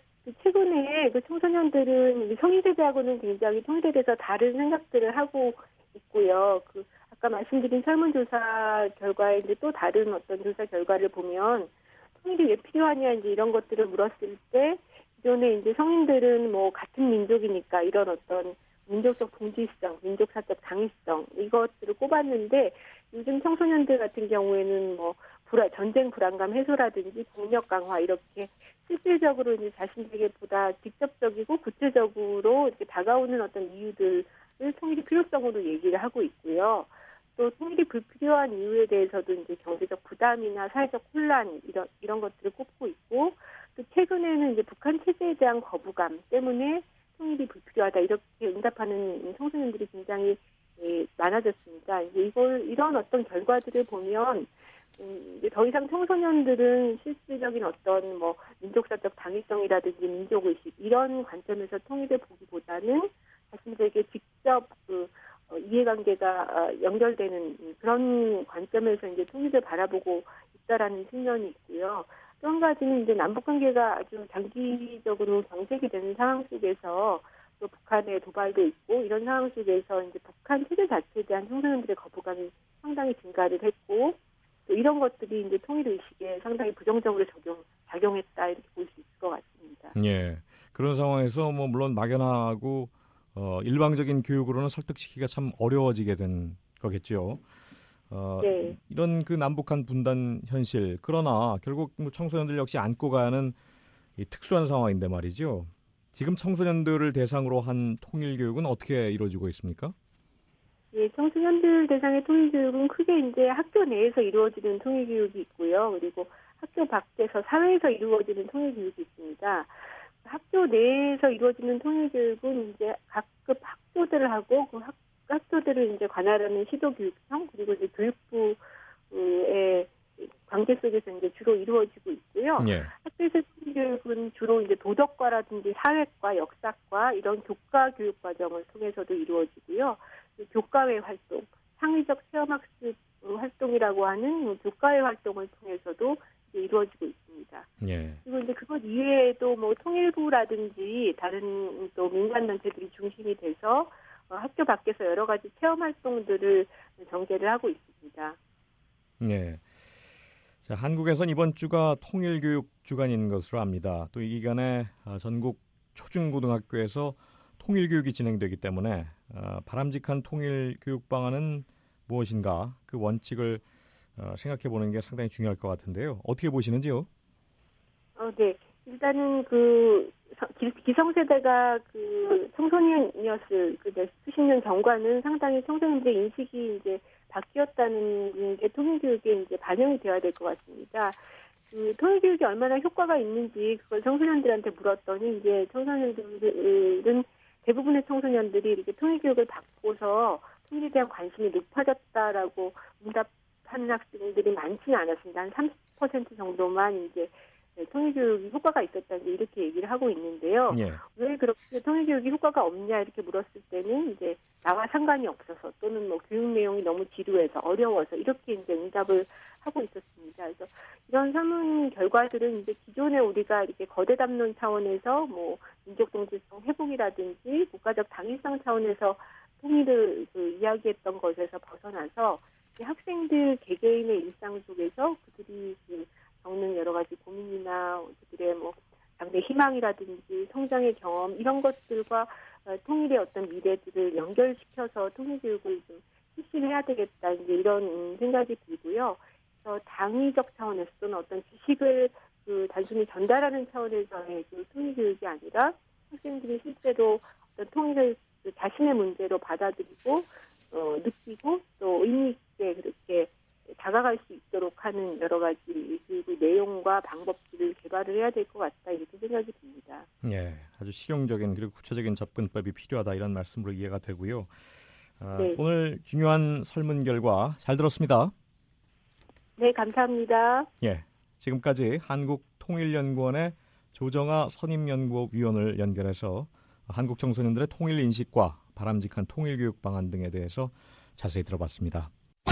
최근에 그 청소년들은 성인 세대하고는 굉장히 통일에 대해서 다른 생각들을 하고 있고요. 그 아까 말씀드린 설문조사 결과에 이제 또 다른 어떤 조사 결과를 보면 통일이 왜 필요하냐 이제 이런 것들을 물었을 때 기존에 이제 성인들은 뭐 같은 민족이니까 이런 어떤 민족적 동질성, 민족사적 당위성 이것들을 꼽았는데 요즘 청소년들 같은 경우에는 뭐 불안, 전쟁 불안감 해소라든지 국력 강화 이렇게 실질적으로 이제 자신에게 보다 직접적이고 구체적으로 이렇게 다가오는 어떤 이유들을 통일의 필요성으로 얘기를 하고 있고요. 또 통일이 불필요한 이유에 대해서도 이제 경제적 부담이나 사회적 혼란 이런 이런 것들을 꼽고 있고 또 최근에는 이제 북한 체제에 대한 거부감 때문에 통일이 불필요하다 이렇게 응답하는 청소년들이 굉장히 예, 많아졌습니다. 이제 이걸 이런 어떤 결과들을 보면 음, 이제 더 이상 청소년들은 실질적인 어떤 뭐 민족사적 당위성이라든지 민족의식 이런 관점에서 통일을 보기보다는 자신들에게 직접 그 어, 이해관계가 어, 연결되는 그런 관점에서 이제 통일을 바라보고 있다라는 측면이 있고요. 또 한 가지는 이제 남북관계가 아주 장기적으로 경색이 되는 상황 속에서 또 북한의 도발도 있고 이런 상황 속에서 이제 북한 체제 자체에 대한 청소년들의 거부감이 상당히 증가를 했고 또 이런 것들이 이제 통일 의식에 상당히 부정적으로 적용 작용했다 이렇게 볼 수 있을 것 같습니다. 예, 그런 상황에서 뭐 물론 막연하고 어, 일방적인 교육으로는 설득시키기가 참 어려워지게 된 거겠죠. 어, 네. 이런 그 남북한 분단 현실 그러나 결국 뭐 청소년들 역시 안고 가는 이 특수한 상황인데 말이죠. 지금 청소년들을 대상으로 한 통일 교육은 어떻게 이루어지고 있습니까? 예, 청소년들 대상의 통일 교육은 크게 이제 학교 내에서 이루어지는 통일 교육이 있고요. 그리고 학교 밖에서 사회에서 이루어지는 통일 교육이 있습니다. 학교 내에서 이루어지는 통일 교육은 이제 각급 학교들하고 그 학, 학교들을 이제 관할하는 시도교육청 그리고 이제 교육부의 관계 속에서 이제 주로 이루어지고 있고요. 예. 학교에서 통일 교육은 주로 이제 도덕과라든지 사회과, 역사과 이런 교과 교육 과정을 통해서도 이루어지고요. 교과외 활동, 창의적 체험학습 활동이라고 하는 교과외 활동을 통해서도 이제 이루어지고 있습니다. 예. 그리고 이제 그것 이외에도 뭐 통일부라든지 다른 또 민간단체들이 중심이 돼서 어, 학교 밖에서 여러 가지 체험 활동들을 전개를 하고 있습니다. 예. 자, 한국에선 이번 주가 통일교육 주간인 것으로 압니다. 또 이 기간에 전국 초중고등학교에서 통일교육이 진행되기 때문에 어, 바람직한 통일교육 방안은 무엇인가 그 원칙을 어, 생각해보는 게 상당히 중요할 것 같은데요. 어떻게 보시는지요? 어, 네. 일단은 그 기성세대가 그 청소년이었을 그 수십 년 전과는 상당히 청소년들의 인식이 이제 바뀌었다는 게 통일교육에 이제 반영이 되어야 될 것 같습니다. 그 통일교육이 얼마나 효과가 있는지 그걸 청소년들한테 물었더니 이제 청소년들은 대부분의 청소년들이 이렇게 통일교육을 받고서 통일에 대한 관심이 높아졌다라고 응답하는 학생들이 많지는 않았습니다. 한 삼십 퍼센트 정도만 이제 통일교육이 효과가 있었다 이렇게 얘기를 하고 있는데요. 예. 왜 그렇게 통일교육이 효과가 없냐 이렇게 물었을 때는 이제 나와 상관이 없어서 또는 뭐 교육 내용이 너무 지루해서 어려워서 이렇게 이제 응답을 하고 있었습니다. 그래서 이런 설문 결과들은 이제 기존에 우리가 이렇게 거대 담론 차원에서 뭐 민족 동질성 회복이라든지 국가적 당위성 차원에서 통일을 그 이야기했던 것에서 벗어나서 학생들 개개인의 일상 속에서 그들이 그 겪는 여러 가지 고민이나 그들의 뭐 당대 희망이라든지 성장의 경험 이런 것들과 통일의 어떤 미래들을 연결시켜서 통일교육을 좀 실시해야 되겠다 이제 이런 생각이 들고요. 그래서 당위적 차원에서는 어떤 지식을 그 단순히 전달하는 차원에서의 그 통일교육이 아니라 학생들이 실제로 어떤 통일을 그 자신의 문제로 받아들이고 어, 느끼고 또 의미 있게 그렇게 다가갈 수 있도록 하는 여러 가지 교육의 내용과 방법들을 개발을 해야 될 것 같다 이렇게 생각이 듭니다. 예, 아주 실용적인 그리고 구체적인 접근법이 필요하다 이런 말씀으로 이해가 되고요. 아, 네. 오늘 중요한 설문 결과 잘 들었습니다. 네, 감사합니다. 예, 지금까지 한국통일연구원의 조정아 선임연구위원을 연결해서 한국 청소년들의 통일 인식과 바람직한 통일교육 방안 등에 대해서 자세히 들어봤습니다.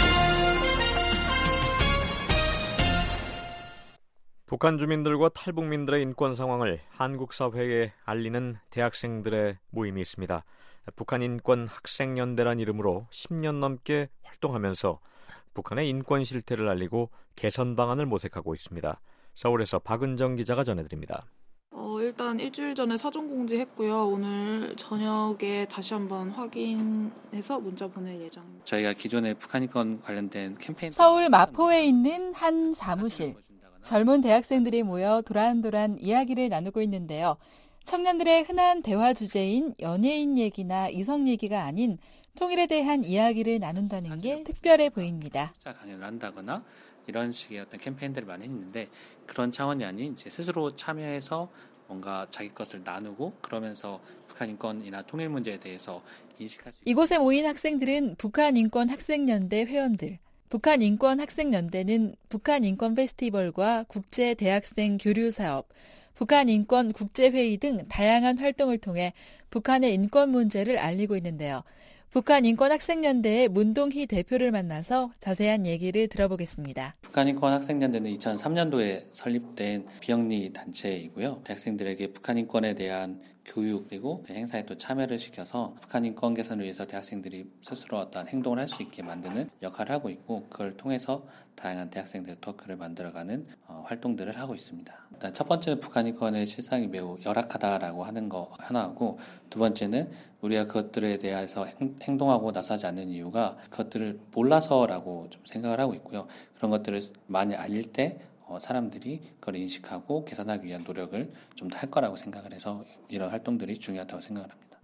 북한 주민들과 탈북민들의 인권 상황을 한국 사회에 알리는 대학생들의 모임이 있습니다. 북한 인권 학생연대란 이름으로 십 년 넘게 활동하면서 북한의 인권 실태를 알리고 개선 방안을 모색하고 있습니다. 서울에서 박은정 기자가 전해드립니다. 어, 일단 일주일 전에 사전 공지했고요. 오늘 저녁에 다시 한번 확인해서 문자 보낼 예정입니다. 저희가 기존에 북한 인권 관련된 캠페인 서울 마포에 있는 한 사무실. 젊은 대학생들이 모여 도란도란 이야기를 나누고 있는데요. 청년들의 흔한 대화 주제인 연예인 얘기나 이성 얘기가 아닌 통일에 대한 이야기를 나눈다는 게 특별해 보입니다. 강연을 한다거나 이런 식의 어떤 캠페인들을 많이 했는데 그런 차원이 아닌 이제 스스로 참여해서 뭔가 자기 것을 나누고 그러면서 북한 인권이나 통일 문제에 대해서 인식할 수 있는 이곳에 모인 학생들은 북한 인권 학생연대 회원들. 북한 인권 학생연대는 북한 인권 페스티벌과 국제 대학생 교류 사업, 북한 인권 국제회의 등 다양한 활동을 통해 북한의 인권 문제를 알리고 있는데요. 북한 인권 학생연대의 문동희 대표를 만나서 자세한 얘기를 들어보겠습니다. 북한 인권 학생연대는 이천삼 년도에 설립된 비영리 단체이고요. 대학생들에게 북한 인권에 대한 교육 그리고 행사에 또 참여를 시켜서 북한 인권 개선을 위해서 대학생들이 스스로 어떤 행동을 할 수 있게 만드는 역할을 하고 있고 그걸 통해서 다양한 대학생 네트워크를 만들어가는 어, 활동들을 하고 있습니다. 일단 첫 번째는 북한 인권의 실상이 매우 열악하다라고 하는 거 하나하고 두 번째는 우리가 그것들에 대해서 행, 행동하고 나서지 않는 이유가 그것들을 몰라서라고 좀 생각을 하고 있고요. 그런 것들을 많이 알릴 때 어, 사람들이 그걸 인식하고 개선하기 위한 노력을 좀 더 할 거라고 생각을 해서 이런 활동들이 중요하다고 생각을 합니다.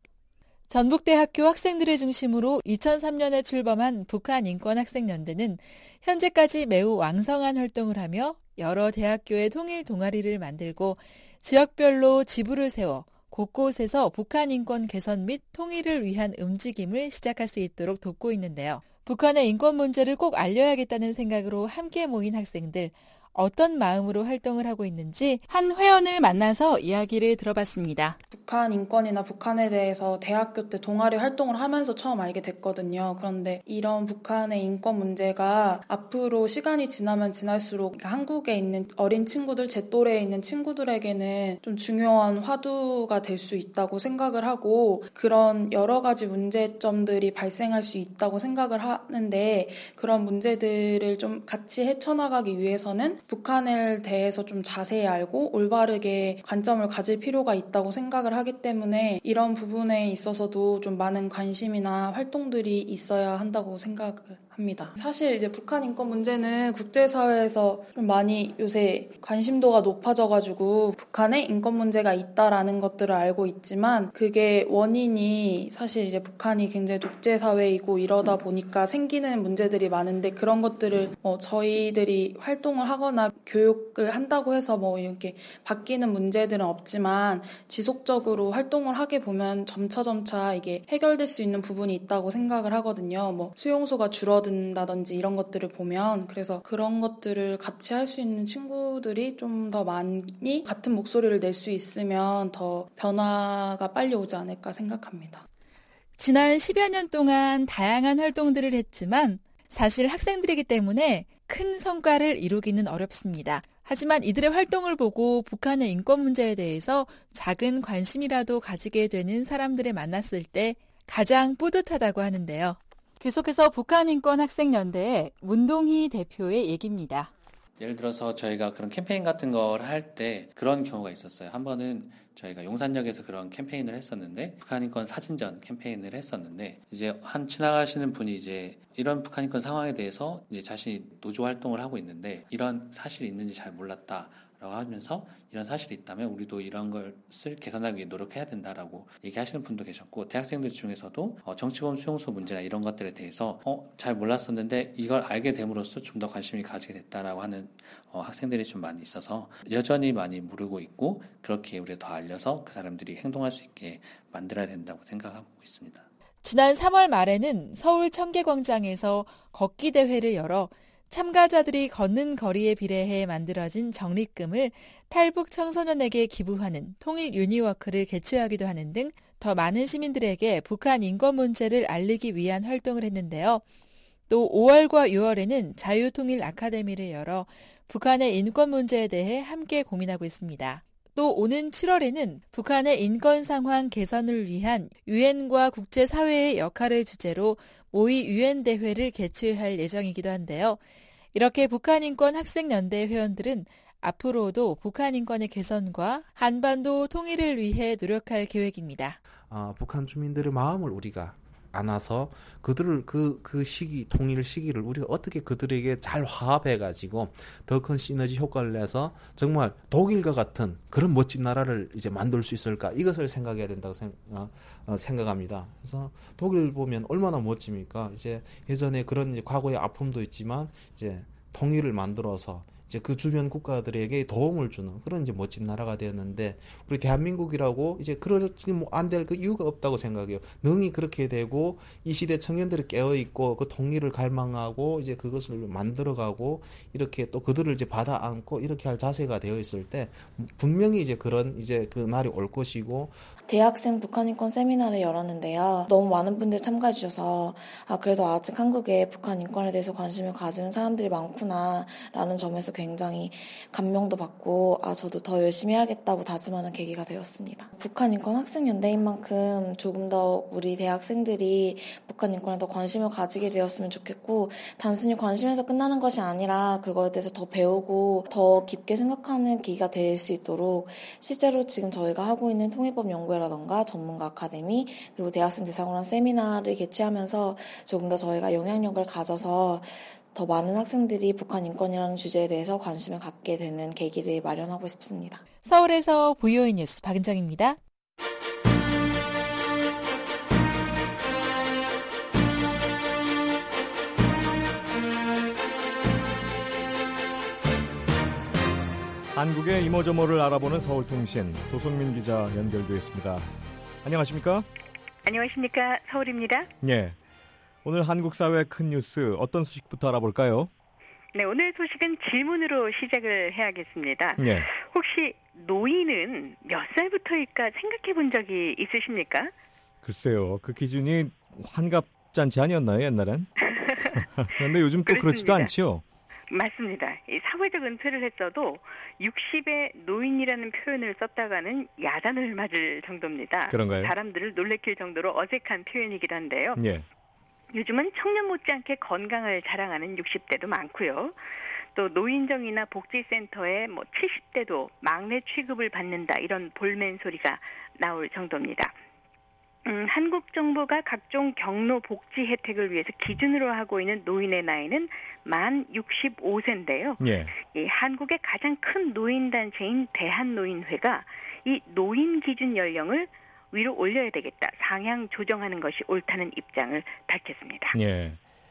전북대학교 학생들을 중심으로 이천삼 년에 출범한 북한 인권학생연대는 현재까지 매우 왕성한 활동을 하며 여러 대학교의 통일 동아리를 만들고 지역별로 지부를 세워 곳곳에서 북한 인권 개선 및 통일을 위한 움직임을 시작할 수 있도록 돕고 있는데요. 북한의 인권 문제를 꼭 알려야겠다는 생각으로 함께 모인 학생들, 어떤 마음으로 활동을 하고 있는지 한 회원을 만나서 이야기를 들어봤습니다. 북한 인권이나 북한에 대해서 대학교 때 동아리 활동을 하면서 처음 알게 됐거든요. 그런데 이런 북한의 인권 문제가 앞으로 시간이 지나면 지날수록 한국에 있는 어린 친구들, 제 또래에 있는 친구들에게는 좀 중요한 화두가 될 수 있다고 생각을 하고 그런 여러 가지 문제점들이 발생할 수 있다고 생각을 하는데 그런 문제들을 좀 같이 헤쳐나가기 위해서는 북한에 대해서 좀 자세히 알고 올바르게 관점을 가질 필요가 있다고 생각을 하기 때문에 이런 부분에 있어서도 좀 많은 관심이나 활동들이 있어야 한다고 생각을 합니다. 사실 이제 북한 인권 문제는 국제사회에서 좀 많이 요새 관심도가 높아져가지고 북한에 인권 문제가 있다라는 것들을 알고 있지만 그게 원인이 사실 이제 북한이 굉장히 독재사회이고 이러다 보니까 생기는 문제들이 많은데 그런 것들을 뭐 저희들이 활동을 하거나 교육을 한다고 해서 뭐 이렇게 바뀌는 문제들은 없지만 지속적으로 활동을 하게 보면 점차점차 이게 해결될 수 있는 부분이 있다고 생각을 하거든요. 뭐 수용소가 줄어든 다든지 이런 것들을 보면 그래서 그런 것들을 같이 할 수 있는 친구들이 좀 더 많이 같은 목소리를 낼 수 있으면 더 변화가 빨리 오지 않을까 생각합니다. 지난 십여 년 동안 다양한 활동들을 했지만 사실 학생들이기 때문에 큰 성과를 이루기는 어렵습니다. 하지만 이들의 활동을 보고 북한의 인권 문제에 대해서 작은 관심이라도 가지게 되는 사람들을 만났을 때 가장 뿌듯하다고 하는데요. 계속해서 북한인권학생연대의 문동희 대표의 얘기입니다. 예를 들어서 저희가 그런 캠페인 같은 걸 할 때 그런 경우가 있었어요. 한 번은 저희가 용산역에서 그런 캠페인을 했었는데 북한인권 사진전 캠페인을 했었는데 이제 한 지나가시는 분이 이제 이런 북한인권 상황에 대해서 이제 자신이 노조 활동을 하고 있는데 이런 사실이 있는지 잘 몰랐다. 라고 하면서 이런 사실이 있다면 우리도 이런 것을 개선하기 위해 노력해야 된다라고 얘기하시는 분도 계셨고 대학생들 중에서도 어, 정치범 수용소 문제나 이런 것들에 대해서 어, 잘 몰랐었는데 이걸 알게 됨으로써 좀 더 관심이 가지게 됐다라고 하는 어, 학생들이 좀 많이 있어서 여전히 많이 모르고 있고 그렇게 우리가 더 알려서 그 사람들이 행동할 수 있게 만들어야 된다고 생각하고 있습니다. 지난 삼월 말에는 서울 청계광장에서 걷기 대회를 열어 참가자들이 걷는 거리에 비례해 만들어진 적립금을 탈북 청소년에게 기부하는 통일 유니워크를 개최하기도 하는 등 더 많은 시민들에게 북한 인권 문제를 알리기 위한 활동을 했는데요. 또 오월과 유월에는 자유통일 아카데미를 열어 북한의 인권 문제에 대해 함께 고민하고 있습니다. 또 오는 칠월에는 북한의 인권 상황 개선을 위한 유엔과 국제사회의 역할을 주제로 모의 유엔 대회를 개최할 예정이기도 한데요. 이렇게 북한인권 학생연대 회원들은 앞으로도 북한인권의 개선과 한반도 통일을 위해 노력할 계획입니다. 어, 북한 주민들의 마음을 우리가 안아서 그들을 그, 그 시기, 통일 시기를 우리가 어떻게 그들에게 잘 화합해가지고 더 큰 시너지 효과를 내서 정말 독일과 같은 그런 멋진 나라를 이제 만들 수 있을까 이것을 생각해야 된다고 생, 어, 어, 생각합니다. 그래서 독일 보면 얼마나 멋집니까? 이제 예전에 그런 이제 과거의 아픔도 있지만 이제 통일을 만들어서 이제 그 주변 국가들에게 도움을 주는 그런 이제 멋진 나라가 되었는데 우리 대한민국이라고 이제 그러지 뭐 안 될 그 이유가 없다고 생각해요. 능히 그렇게 되고 이 시대 청년들이 깨어 있고 그 통일을 갈망하고 이제 그것을 만들어가고 이렇게 또 그들을 이제 받아 안고 이렇게 할 자세가 되어 있을 때 분명히 이제 그런 이제 그 날이 올 것이고. 대학생 북한인권 세미나를 열었는데요. 너무 많은 분들이 참가해 주셔서 아 그래도 아직 한국에 북한 인권에 대해서 관심을 가지는 사람들이 많구나라는 점에서 굉장히 감명도 받고 아 저도 더 열심히 해야겠다고 다짐하는 계기가 되었습니다. 북한 인권 학생연대인 만큼 조금 더 우리 대학생들이 북한 인권에 더 관심을 가지게 되었으면 좋겠고 단순히 관심에서 끝나는 것이 아니라 그거에 대해서 더 배우고 더 깊게 생각하는 계기가 될 수 있도록 실제로 지금 저희가 하고 있는 통일법 연구에 라던가 전문가 아카데미 그리고 대학생 대상으로 한 세미나를 개최하면서 조금 더 저희가 영향력을 가져서 더 많은 학생들이 북한 인권이라는 주제에 대해서 관심을 갖게 되는 계기를 마련하고 싶습니다. 서울에서 브이오에이 뉴스 박은정입니다. 한국의 이모저모를 알아보는 서울통신 도선민 기자 연결되어 있습니다. 안녕하십니까? 안녕하십니까? 서울입니다. 네. 오늘 한국 사회의 큰 뉴스 어떤 소식부터 알아볼까요? 네, 오늘 소식은 질문으로 시작을 해야겠습니다. 네. 혹시 노인은 몇 살부터일까 생각해 본 적이 있으십니까? 글쎄요. 그 기준이 환갑잔치 아니었나요, 옛날엔? 그런데 요즘 또 그렇지도 않죠? 맞습니다. 이 사회적 은퇴를 했어도 육십의 노인이라는 표현을 썼다가는 야단을 맞을 정도입니다. 그런가요? 사람들을 놀래킬 정도로 어색한 표현이긴 한데요. 예. 요즘은 청년 못지않게 건강을 자랑하는 육십 대도 많고요. 또 노인정이나 복지센터에 뭐 칠십 대도 막내 취급을 받는다 이런 볼멘 소리가 나올 정도입니다. 음, 한국 정부가 각종 경로 복지 혜택을 위해서 기준으로 하고 있는 노인의 나이는 만 육십오 세인데요. 예. 이 한국의 가장 큰 노인단체인 대한노인회가 이 노인 기준 연령을 위로 올려야 되겠다. 상향 조정하는 것이 옳다는 입장을 밝혔습니다. 예.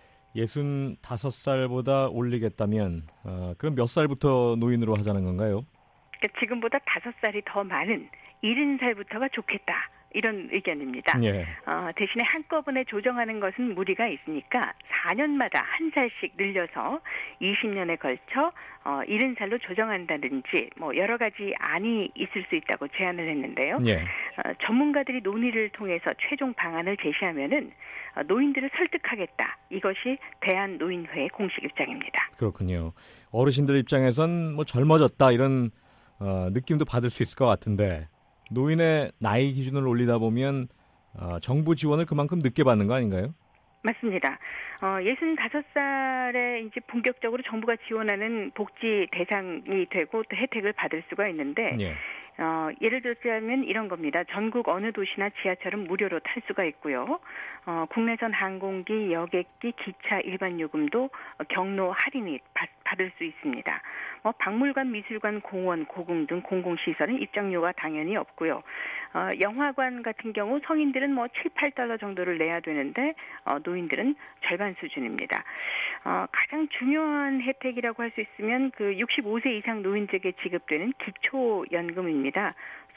예순다섯 살보다 올리겠다면 어, 그럼 몇 살부터 노인으로 하자는 건가요? 그러니까 지금보다 다섯 살이 더 많은 일흔 살부터가 좋겠다. 이런 의견입니다. 예. 어, 대신에 한꺼번에 조정하는 것은 무리가 있으니까 사 년마다 한 살씩 늘려서 이십 년에 걸쳐 어, 일흔 살로 조정한다든지 뭐 여러 가지 안이 있을 수 있다고 제안을 했는데요. 예. 어, 전문가들이 논의를 통해서 최종 방안을 제시하면은 어, 노인들을 설득하겠다. 이것이 대한노인회의 공식 입장입니다. 그렇군요. 어르신들 입장에선 뭐 젊어졌다 이런 어, 느낌도 받을 수 있을 것 같은데 노인의 나이 기준을 올리다 보면 어, 정부 지원을 그만큼 늦게 받는 거 아닌가요? 맞습니다. 어, 예순다섯 살에 이제 본격적으로 정부가 지원하는 복지 대상이 되고 또 혜택을 받을 수가 있는데, 예. 어, 예를 들자면 이런 겁니다. 전국 어느 도시나 지하철은 무료로 탈 수가 있고요. 어, 국내선 항공기, 여객기, 기차 일반 요금도 경로 할인이 받, 받을 수 있습니다. 뭐 박물관, 미술관, 공원, 고궁 등 공공시설은 입장료가 당연히 없고요. 어, 영화관 같은 경우 성인들은 뭐 칠, 팔 달러 정도를 내야 되는데 어, 노인들은 절반 수준입니다. 어, 가장 중요한 혜택이라고 할 수 있으면 그 육십오 세 이상 노인들에게 지급되는 기초연금입니다.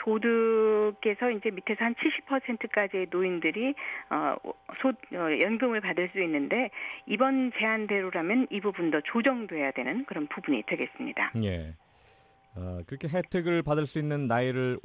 소득에서 이제 밑에서 한 칠십 퍼센트까지의 노인들이 어, 소, 어, 연금을 받을 수 있는데 이번 제한대로라면 이 부분도 조정돼야 되는 그런 부분이 되겠습니다. 예. 어, 그렇게 혜택을 받을 수 있는 나이를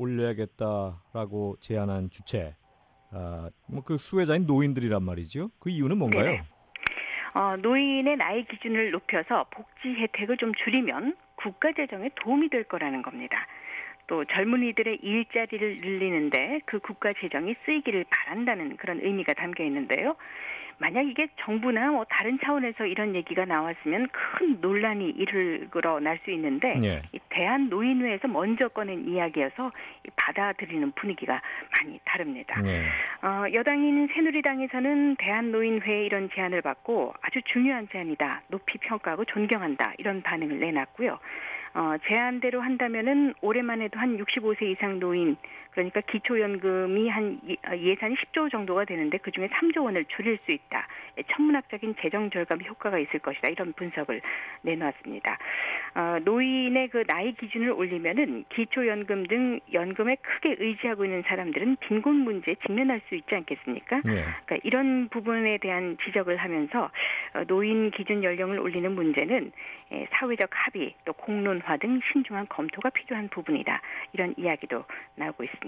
올려야겠다라고 제안한 주체, 어, 뭐 그 수혜자인 노인들이란 말이죠. 그 이유는 뭔가요? 네네. 어, 노인의 나이 기준을 높여서 복지 혜택을 좀 줄이면 국가 재정에 도움이 될 거라는 겁니다. 또 젊은이들의 일자리를 늘리는데 그 국가 재정이 쓰이기를 바란다는 그런 의미가 담겨 있는데요. 만약 이게 정부나 뭐 다른 차원에서 이런 얘기가 나왔으면 큰 논란이 일어날 수 있는데 예. 이 대한노인회에서 먼저 꺼낸 이야기여서 받아들이는 분위기가 많이 다릅니다. 예. 어, 여당인 새누리당에서는 대한노인회의 이런 제안을 받고 아주 중요한 제안이다, 높이 평가하고 존경한다 이런 반응을 내놨고요. 어, 제안대로 한다면은 올해만 해도 한 육십오 세 이상 노인, 그러니까 기초연금이 한 예산이 십조 정도가 되는데 그중에 삼조 원을 줄일 수 있다. 천문학적인 재정 절감 효과가 있을 것이다. 이런 분석을 내놓았습니다. 어, 노인의 그 나이 기준을 올리면은 기초연금 등 연금에 크게 의지하고 있는 사람들은 빈곤 문제에 직면할 수 있지 않겠습니까? 네. 그러니까 이런 부분에 대한 지적을 하면서 노인 기준 연령을 올리는 문제는 사회적 합의 또 공론화 등 신중한 검토가 필요한 부분이다. 이런 이야기도 나오고 있습니다.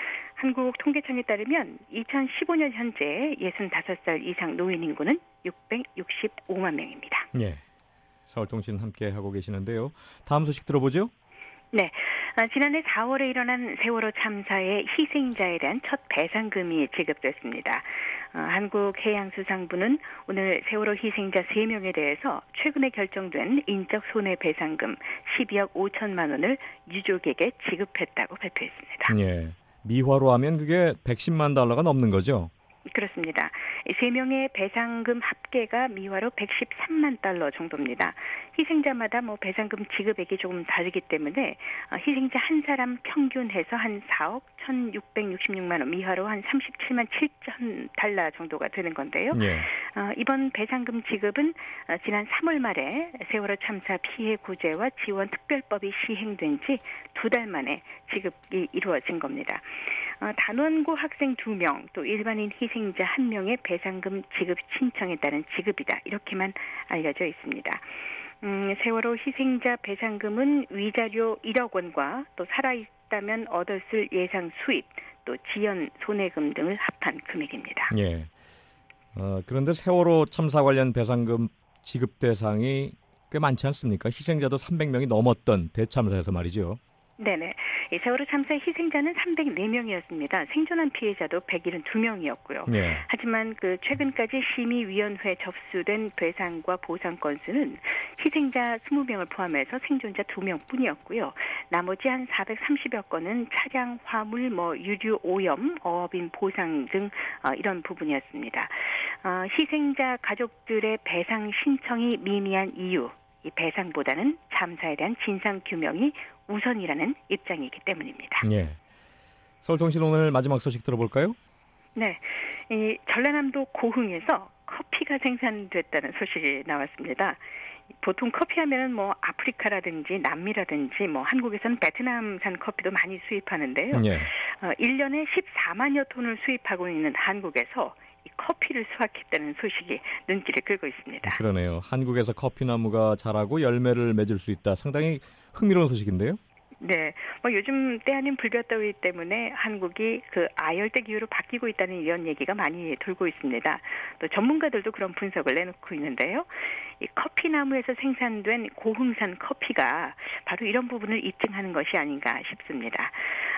한국통계청에 따르면 이천십오 년 현재 예순다섯 살 이상 노인 인구는 육백육십오만 명입니다. 예. 서울통신 함께 하고 계시는데요. 다음 소식 들어보죠. 네, 아, 지난해 사월에 일어난 세월호 참사의 희생자에 대한 첫 배상금이 지급됐습니다. 어, 한국해양수산부는 오늘 세월호 희생자 세 명에 대해서 최근에 결정된 인적 손해배상금 십이억 오천만 원을 유족에게 지급했다고 발표했습니다. 예, 미화로 하면 그게 백십만 달러가 넘는 거죠? 그렇습니다. 세 명의 배상금 합계가 미화로 백십삼만 달러 정도입니다. 희생자마다 뭐 배상금 지급액이 조금 다르기 때문에 희생자 한 사람 평균해서 한 사억 천육백육십육만 원, 미화로 한 삼십칠만 칠천 달러 정도가 되는 건데요. 예. 어, 이번 배상금 지급은 어, 지난 삼월 말에 세월호 참사 피해 구제와 지원 특별법이 시행된 지 두 달 만에 지급이 이루어진 겁니다. 어, 단원고 학생 두 명, 또 일반인 희생자 한 명의 배상금 지급 신청에 따른 지급이다. 이렇게만 알려져 있습니다. 음, 세월호 희생자 배상금은 위자료 일억 원과 또 살아있다면 얻었을 예상 수입, 또 지연 손해금 등을 합한 금액입니다. 예. 어, 그런데 세월호 참사 관련 배상금 지급 대상이 꽤 많지 않습니까? 희생자도 삼백 명이 넘었던 대참사에서 말이죠. 네네. 이 세월호 참사 희생자는 삼백사 명이었습니다. 생존한 피해자도 백칠십이 명이었고요. 네. 하지만 그 최근까지 심의위원회 접수된 배상과 보상 건수는 희생자 이십 명을 포함해서 생존자 두 명뿐이었고요. 나머지 한 사백삼십여 건은 차량, 화물, 뭐 유류 오염, 어업인 보상 등 어, 이런 부분이었습니다. 어, 희생자 가족들의 배상 신청이 미미한 이유, 이 배상보다는 참사에 대한 진상 규명이 우선이라는 입장이기 때문입니다. 예. 서울통신 오늘 마지막 소식 들어볼까요? 네, 이 전라남도 고흥에서 커피가 생산됐다는 소식이 나왔습니다. 보통 커피하면은 뭐 아프리카라든지 남미라든지 뭐 한국에서는 베트남산 커피도 많이 수입하는데요. 예. 어, 일 년에 십사만여 톤을 수입하고 있는 한국에서 이 커피를 수확했다는 소식이 눈길을 끌고 있습니다. 그러네요. 한국에서 커피나무가 자라고 열매를 맺을 수 있다. 상당히 흥미로운 소식인데요. 네, 뭐 요즘 때 아닌 불볕더위 때문에 한국이 그 아열대 기후로 바뀌고 있다는 이런 얘기가 많이 돌고 있습니다. 또 전문가들도 그런 분석을 내놓고 있는데요. 이 커피나무에서 생산된 고흥산 커피가 바로 이런 부분을 입증하는 것이 아닌가 싶습니다.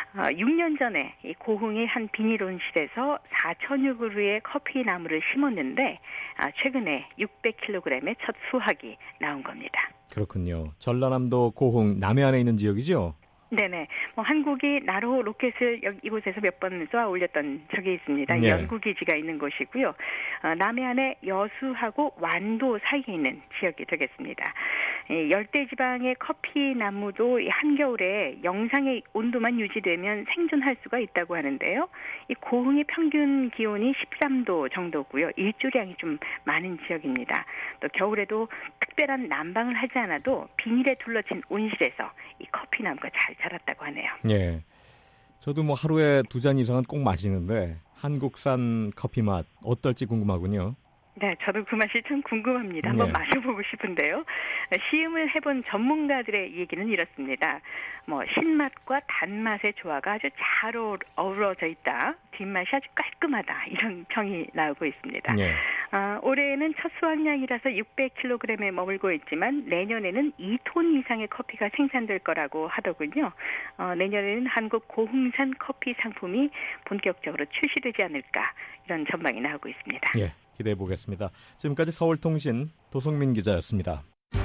어, 육 년 전에 이 고흥의 한 비닐 온실에서 사천여 그루의 커피 나무를 심었는데 아, 최근에 육백 킬로그램의 첫 수확이 나온 겁니다. 그렇군요. 전라남도 고흥 남해안에 있는 지역이죠? 네네. 뭐 한국이 나로 로켓을 여기 이곳에서 몇 번 쏘아 올렸던 적이 있습니다. 네. 연구기지가 있는 곳이고요. 어, 남해안의 여수하고 완도 사이에 있는 지역이 되겠습니다. 이 열대지방의 커피 나무도 이 한겨울에 영상의 온도만 유지되면 생존할 수가 있다고 하는데요. 이 고흥의 평균 기온이 십삼 도 정도고요. 일조량이 좀 많은 지역입니다. 또 겨울에도 특별한 난방을 하지 않아도 비닐에 둘러진 온실에서 이 커피 나무가 잘 자랐다고 하네요. 예. 저도 뭐 하루에 두 잔 이상은 꼭 마시는데 한국산 커피 맛 어떨지 궁금하군요. 네, 저도 그 맛이 참 궁금합니다. 한번 네. 마셔보고 싶은데요. 시음을 해본 전문가들의 얘기는 이렇습니다. 뭐 신맛과 단맛의 조화가 아주 잘 어우러져 있다. 뒷맛이 아주 깔끔하다. 이런 평이 나오고 있습니다. 네. 아, 올해에는 첫 수확량이라서 육백 킬로그램에 머물고 있지만 내년에는 이 톤 이상의 커피가 생산될 거라고 하더군요. 어, 내년에는 한국 고흥산 커피 상품이 본격적으로 출시되지 않을까 이런 전망이 나오고 있습니다. 예, 기대해 보겠습니다. 지금까지 서울통신 도성민 기자였습니다.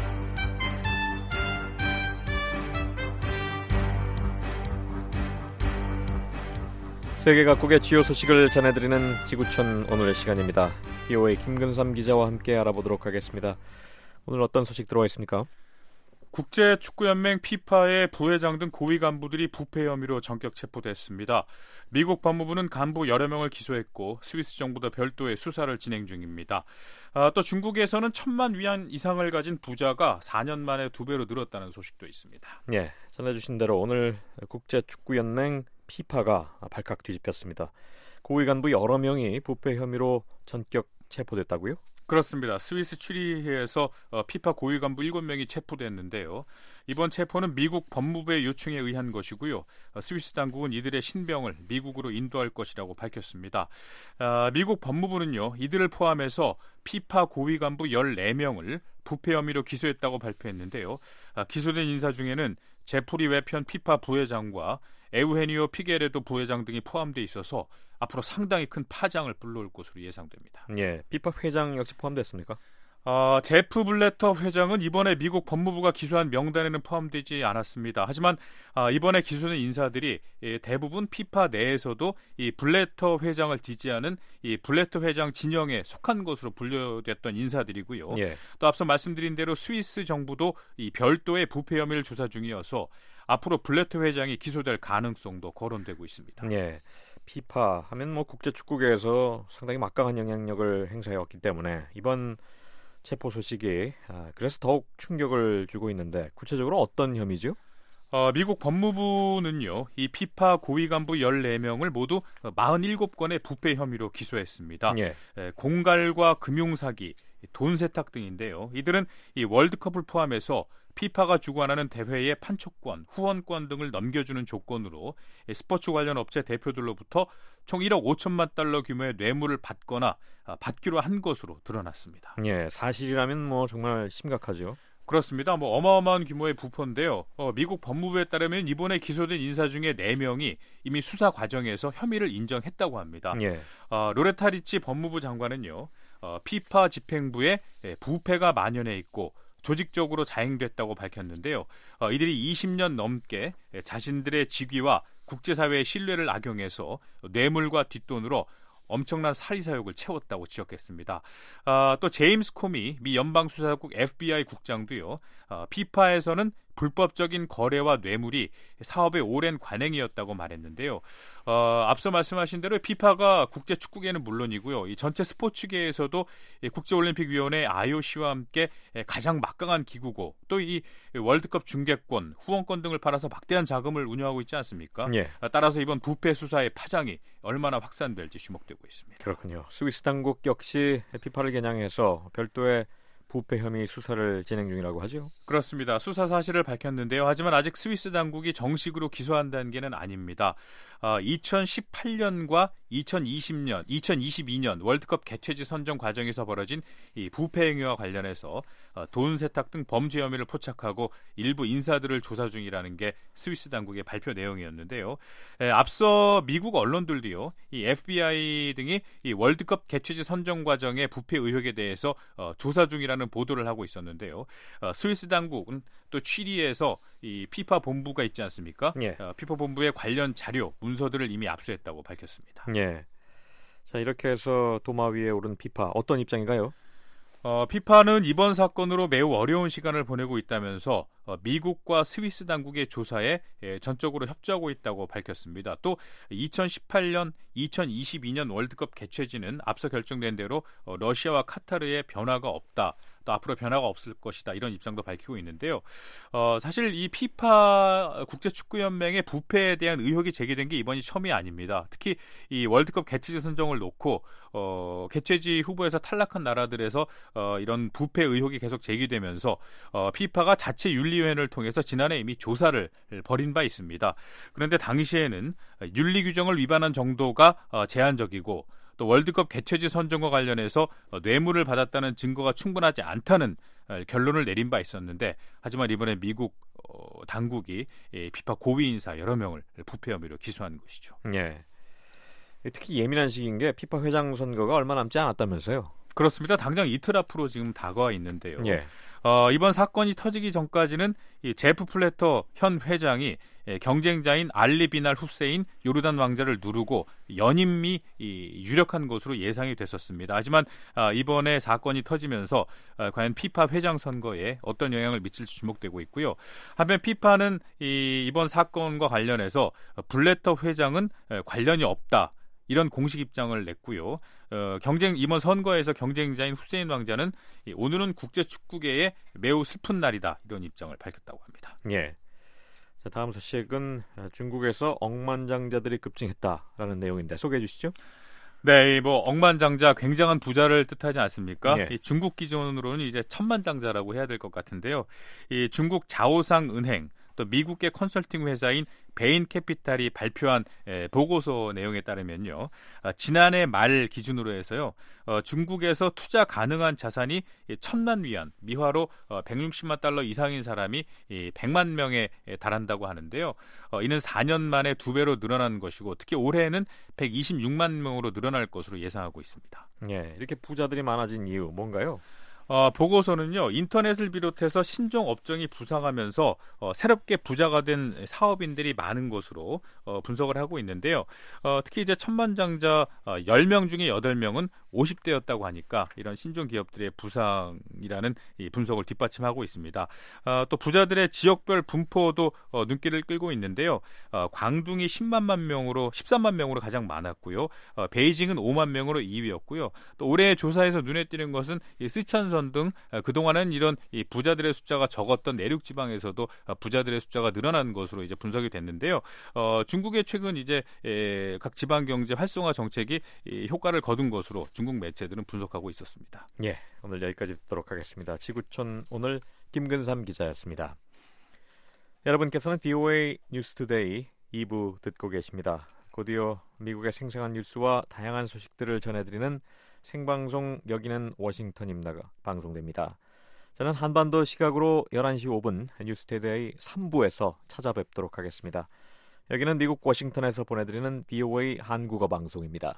세계 각국의 주요 소식을 전해드리는 지구촌 오늘의 시간입니다. 비오에이 김근삼 기자와 함께 알아보도록 하겠습니다. 오늘 어떤 소식 들어와 있습니까? 국제축구연맹 피파의 부회장 등 고위 간부들이 부패 혐의로 전격 체포됐습니다. 미국 법무부는 간부 여러 명을 기소했고 스위스 정부도 별도의 수사를 진행 중입니다. 아, 또 중국에서는 천만 위안 이상을 가진 부자가 사 년 만에 두 배로 늘었다는 소식도 있습니다. 예, 전해주신 대로 오늘 국제축구연맹 피파가 발칵 뒤집혔습니다. 고위 간부 여러 명이 부패 혐의로 전격 체포됐다고요? 그렇습니다. 스위스 추리히에서 피파 고위 간부 일곱 명이 체포됐는데요. 이번 체포는 미국 법무부의 요청에 의한 것이고요. 스위스 당국은 이들의 신병을 미국으로 인도할 것이라고 밝혔습니다. 미국 법무부는요, 이들을 포함해서 피파 고위 간부 열네 명을 부패 혐의로 기소했다고 발표했는데요. 기소된 인사 중에는 제프리 웨편 피파 부회장과 에우헤니오 피게레도 부회장 등이 포함되어 있어서 앞으로 상당히 큰 파장을 불러올 것으로 예상됩니다. 예, 피파 회장 역시 포함됐습니까? 어, 제프 블래터 회장은 이번에 미국 법무부가 기소한 명단에는 포함되지 않았습니다. 하지만 어, 이번에 기소된 인사들이 예, 대부분 피파 내에서도 이 블래터 회장을 지지하는 이 블래터 회장 진영에 속한 것으로 분류됐던 인사들이고요. 예. 또 앞서 말씀드린 대로 스위스 정부도 이 별도의 부패 혐의를 조사 중이어서 앞으로 블래터 회장이 기소될 가능성도 거론되고 있습니다. 예. 피파 하면 뭐 국제축구계에서 상당히 막강한 영향력을 행사해왔기 때문에 이번 체포 소식이 아, 그래서 더욱 충격을 주고 있는데 구체적으로 어떤 혐의죠? 어, 미국 법무부는요, 이 피파 고위 간부 열네 명을 모두 사십칠 건의 부패 혐의로 기소했습니다. 예. 에, 공갈과 금융사기, 돈 세탁 등인데요. 이들은 이 월드컵을 포함해서 피파가 주관하는 대회의 판촉권, 후원권 등을 넘겨주는 조건으로 스포츠 관련 업체 대표들로부터 총 일억 오천만 달러 규모의 뇌물을 받거나 받기로 한 것으로 드러났습니다. 예, 사실이라면 뭐 정말 심각하죠. 그렇습니다. 뭐 어마어마한 규모의 부패인데요. 어, 미국 법무부에 따르면 이번에 기소된 인사 중에 네 명이 이미 수사 과정에서 혐의를 인정했다고 합니다. 예. 어, 로레타 리치 법무부 장관은요, 어, 피파 집행부에 부패가 만연해 있고 조직적으로 자행됐다고 밝혔는데요. 어, 이들이 이십 년 넘게 자신들의 직위와 국제사회의 신뢰를 악용해서 뇌물과 뒷돈으로 엄청난 사리사욕을 채웠다고 지적했습니다. 어, 또 제임스 코미 미 연방수사국 에프비아이 국장도요. 어, 피파에서는 불법적인 거래와 뇌물이 사업의 오랜 관행이었다고 말했는데요. 어, 앞서 말씀하신 대로 피파가 국제축구계는 물론이고요. 이 전체 스포츠계에서도 이 국제올림픽위원회 아이오씨와 함께 가장 막강한 기구고 또 이 월드컵 중계권, 후원권 등을 팔아서 막대한 자금을 운영하고 있지 않습니까? 예. 따라서 이번 부패 수사의 파장이 얼마나 확산될지 주목되고 있습니다. 그렇군요. 스위스 당국 역시 피파를 겨냥해서 별도의 부패 혐의 수사를 진행 중이라고 하죠. 그렇습니다. 수사 사실을 밝혔는데요. 하지만 아직 스위스 당국이 정식으로 기소한 단계는 아닙니다. 어, 이천십팔 년과 이천이십 년, 이천이십이 년 월드컵 개최지 선정 과정에서 벌어진 이 부패 행위와 관련해서 어, 돈 세탁 등 범죄 혐의를 포착하고 일부 인사들을 조사 중이라는 게 스위스 당국의 발표 내용이었는데요. 에, 앞서 미국 언론들도요, 이 에프비아이 등이 이 월드컵 개최지 선정 과정의 부패 의혹에 대해서 어, 조사 중이라는 보도를 하고 있었는데요. 어, 스위스 당국은 또 취리에서 이 피파 본부가 있지 않습니까? 예. 어, 피파 본부의 관련 자료, 문서들을 이미 압수했다고 밝혔습니다. 예. 자, 이렇게 해서 도마 위에 오른 피파 어떤 입장인가요? 어, 피파는 이번 사건으로 매우 어려운 시간을 보내고 있다면서 어, 미국과 스위스 당국의 조사에 예, 전적으로 협조하고 있다고 밝혔습니다. 또 이천십팔 년, 이천이십이 년 월드컵 개최지는 앞서 결정된 대로 어, 러시아와 카타르의 변화가 없다. 또 앞으로 변화가 없을 것이다. 이런 입장도 밝히고 있는데요. 어, 사실 이 피파 국제축구연맹의 부패에 대한 의혹이 제기된 게 이번이 처음이 아닙니다. 특히 이 월드컵 개최지 선정을 놓고 어, 개최지 후보에서 탈락한 나라들에서 어, 이런 부패 의혹이 계속 제기되면서 어, 피파가 자체 윤리위원회를 통해서 지난해 이미 조사를 벌인 바 있습니다. 그런데 당시에는 윤리 규정을 위반한 정도가 어, 제한적이고 또 월드컵 개최지 선정과 관련해서 뇌물을 받았다는 증거가 충분하지 않다는 결론을 내린 바 있었는데, 하지만 이번에 미국 당국이 피파 고위 인사 여러 명을 부패 혐의로 기소한 것이죠. 예. 특히 예민한 시기인 게 피파 회장 선거가 얼마 남지 않았다면서요? 그렇습니다. 당장 이틀 앞으로 지금 다가와 있는데요. 예. 어, 이번 사건이 터지기 전까지는 이 제프 플래터 현 회장이 경쟁자인 알리 비날 후세인 요르단 왕자를 누르고 연임이 이, 유력한 것으로 예상이 됐었습니다. 하지만 아, 이번에 사건이 터지면서 아, 과연 피파 회장 선거에 어떤 영향을 미칠지 주목되고 있고요. 한편 피파는 이, 이번 사건과 관련해서 블래터 회장은 관련이 없다. 이런 공식 입장을 냈고요. 어, 경쟁 이번 선거에서 경쟁자인 후세인 왕자는 이, 오늘은 국제 축구계에 매우 슬픈 날이다. 이런 입장을 밝혔다고 합니다. 예. 자, 다음 소식은 중국에서 억만장자들이 급증했다라는 내용인데 소개해 주시죠. 네, 뭐 억만장자, 굉장한 부자를 뜻하지 않습니까? 예. 이 중국 기준으로는 이제 천만장자라고 해야 될 것 같은데요. 이 중국 자오상 은행, 또 미국의 컨설팅 회사인 베인 캐피탈이 발표한 에, 보고서 내용에 따르면요, 아, 지난해 말 기준으로 해서요, 어, 중국에서 투자 가능한 자산이 천만 위안, 미화로 어, 백육십만 달러 이상인 사람이 이, 백만 명에 달한다고 하는데요. 어, 이는 사 년 만에 두 배로 늘어난 것이고, 특히 올해에는 백이십육만 명으로 늘어날 것으로 예상하고 있습니다. 예, 이렇게 부자들이 많아진 이유 뭔가요? 어, 보고서는요, 인터넷을 비롯해서 신종 업종이 부상하면서 어, 새롭게 부자가 된 사업인들이 많은 것으로 어, 분석을 하고 있는데요. 어, 특히 이제 천만장자 어, 열 명 중에 여덟 명은 오십 대였다고 하니까 이런 신종 기업들의 부상이라는 이 분석을 뒷받침하고 있습니다. 어, 또 부자들의 지역별 분포도 어, 눈길을 끌고 있는데요. 어, 광둥이 십만 명으로 십삼만 명으로 가장 많았고요. 어, 베이징은 오만 명으로 이 위였고요. 또 올해 조사에서 눈에 띄는 것은 이 쓰촨성 등 그동안은 이런 이 부자들의 숫자가 적었던 내륙 지방에서도 부자들의 숫자가 늘어난 것으로 이제 분석이 됐는데요. 어, 중국의 최근 이제 에, 각 지방 경제 활성화 정책이 이, 효과를 거둔 것으로 중국 매체들은 분석하고 있었습니다. 예, 오늘 여기까지 듣도록 하겠습니다. 지구촌 오늘 김근삼 기자였습니다. 여러분께서는 비오에이 뉴스투데이 이 부 듣고 계십니다. 곧이어 미국의 생생한 뉴스와 다양한 소식들을 전해드리는 생방송 여기는 워싱턴입니다. 방송됩니다. 저는 한반도 시각으로 열한 시 오 분 뉴스투데이 삼 부에서 찾아뵙도록 하겠습니다. 여기는 미국 워싱턴에서 보내드리는 비오에이 한국어 방송입니다.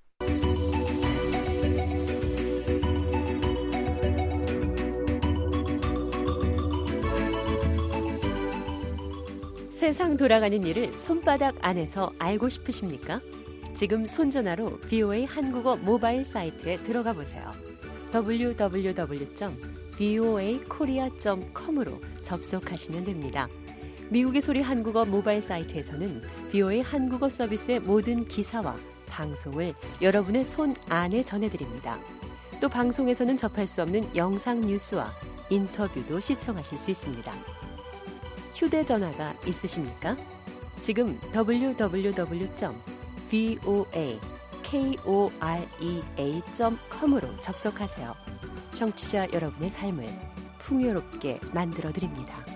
세상 돌아가는 일을 손바닥 안에서 알고 싶으십니까? 지금 손전화로 비오에이 한국어 모바일 사이트에 들어가 보세요. 더블유 더블유 더블유 점 비오에이 코리아 점 컴으로 접속하시면 됩니다. 미국의 소리 한국어 모바일 사이트에서는 비오에이 한국어 서비스의 모든 기사와 방송을 여러분의 손 안에 전해드립니다. 또 방송에서는 접할 수 없는 영상 뉴스와 인터뷰도 시청하실 수 있습니다. 휴대전화가 있으십니까? 지금 더블유 더블유 더블유 점 비오에이 코리아 점 컴으로 접속하세요. 청취자 여러분의 삶을 풍요롭게 만들어드립니다.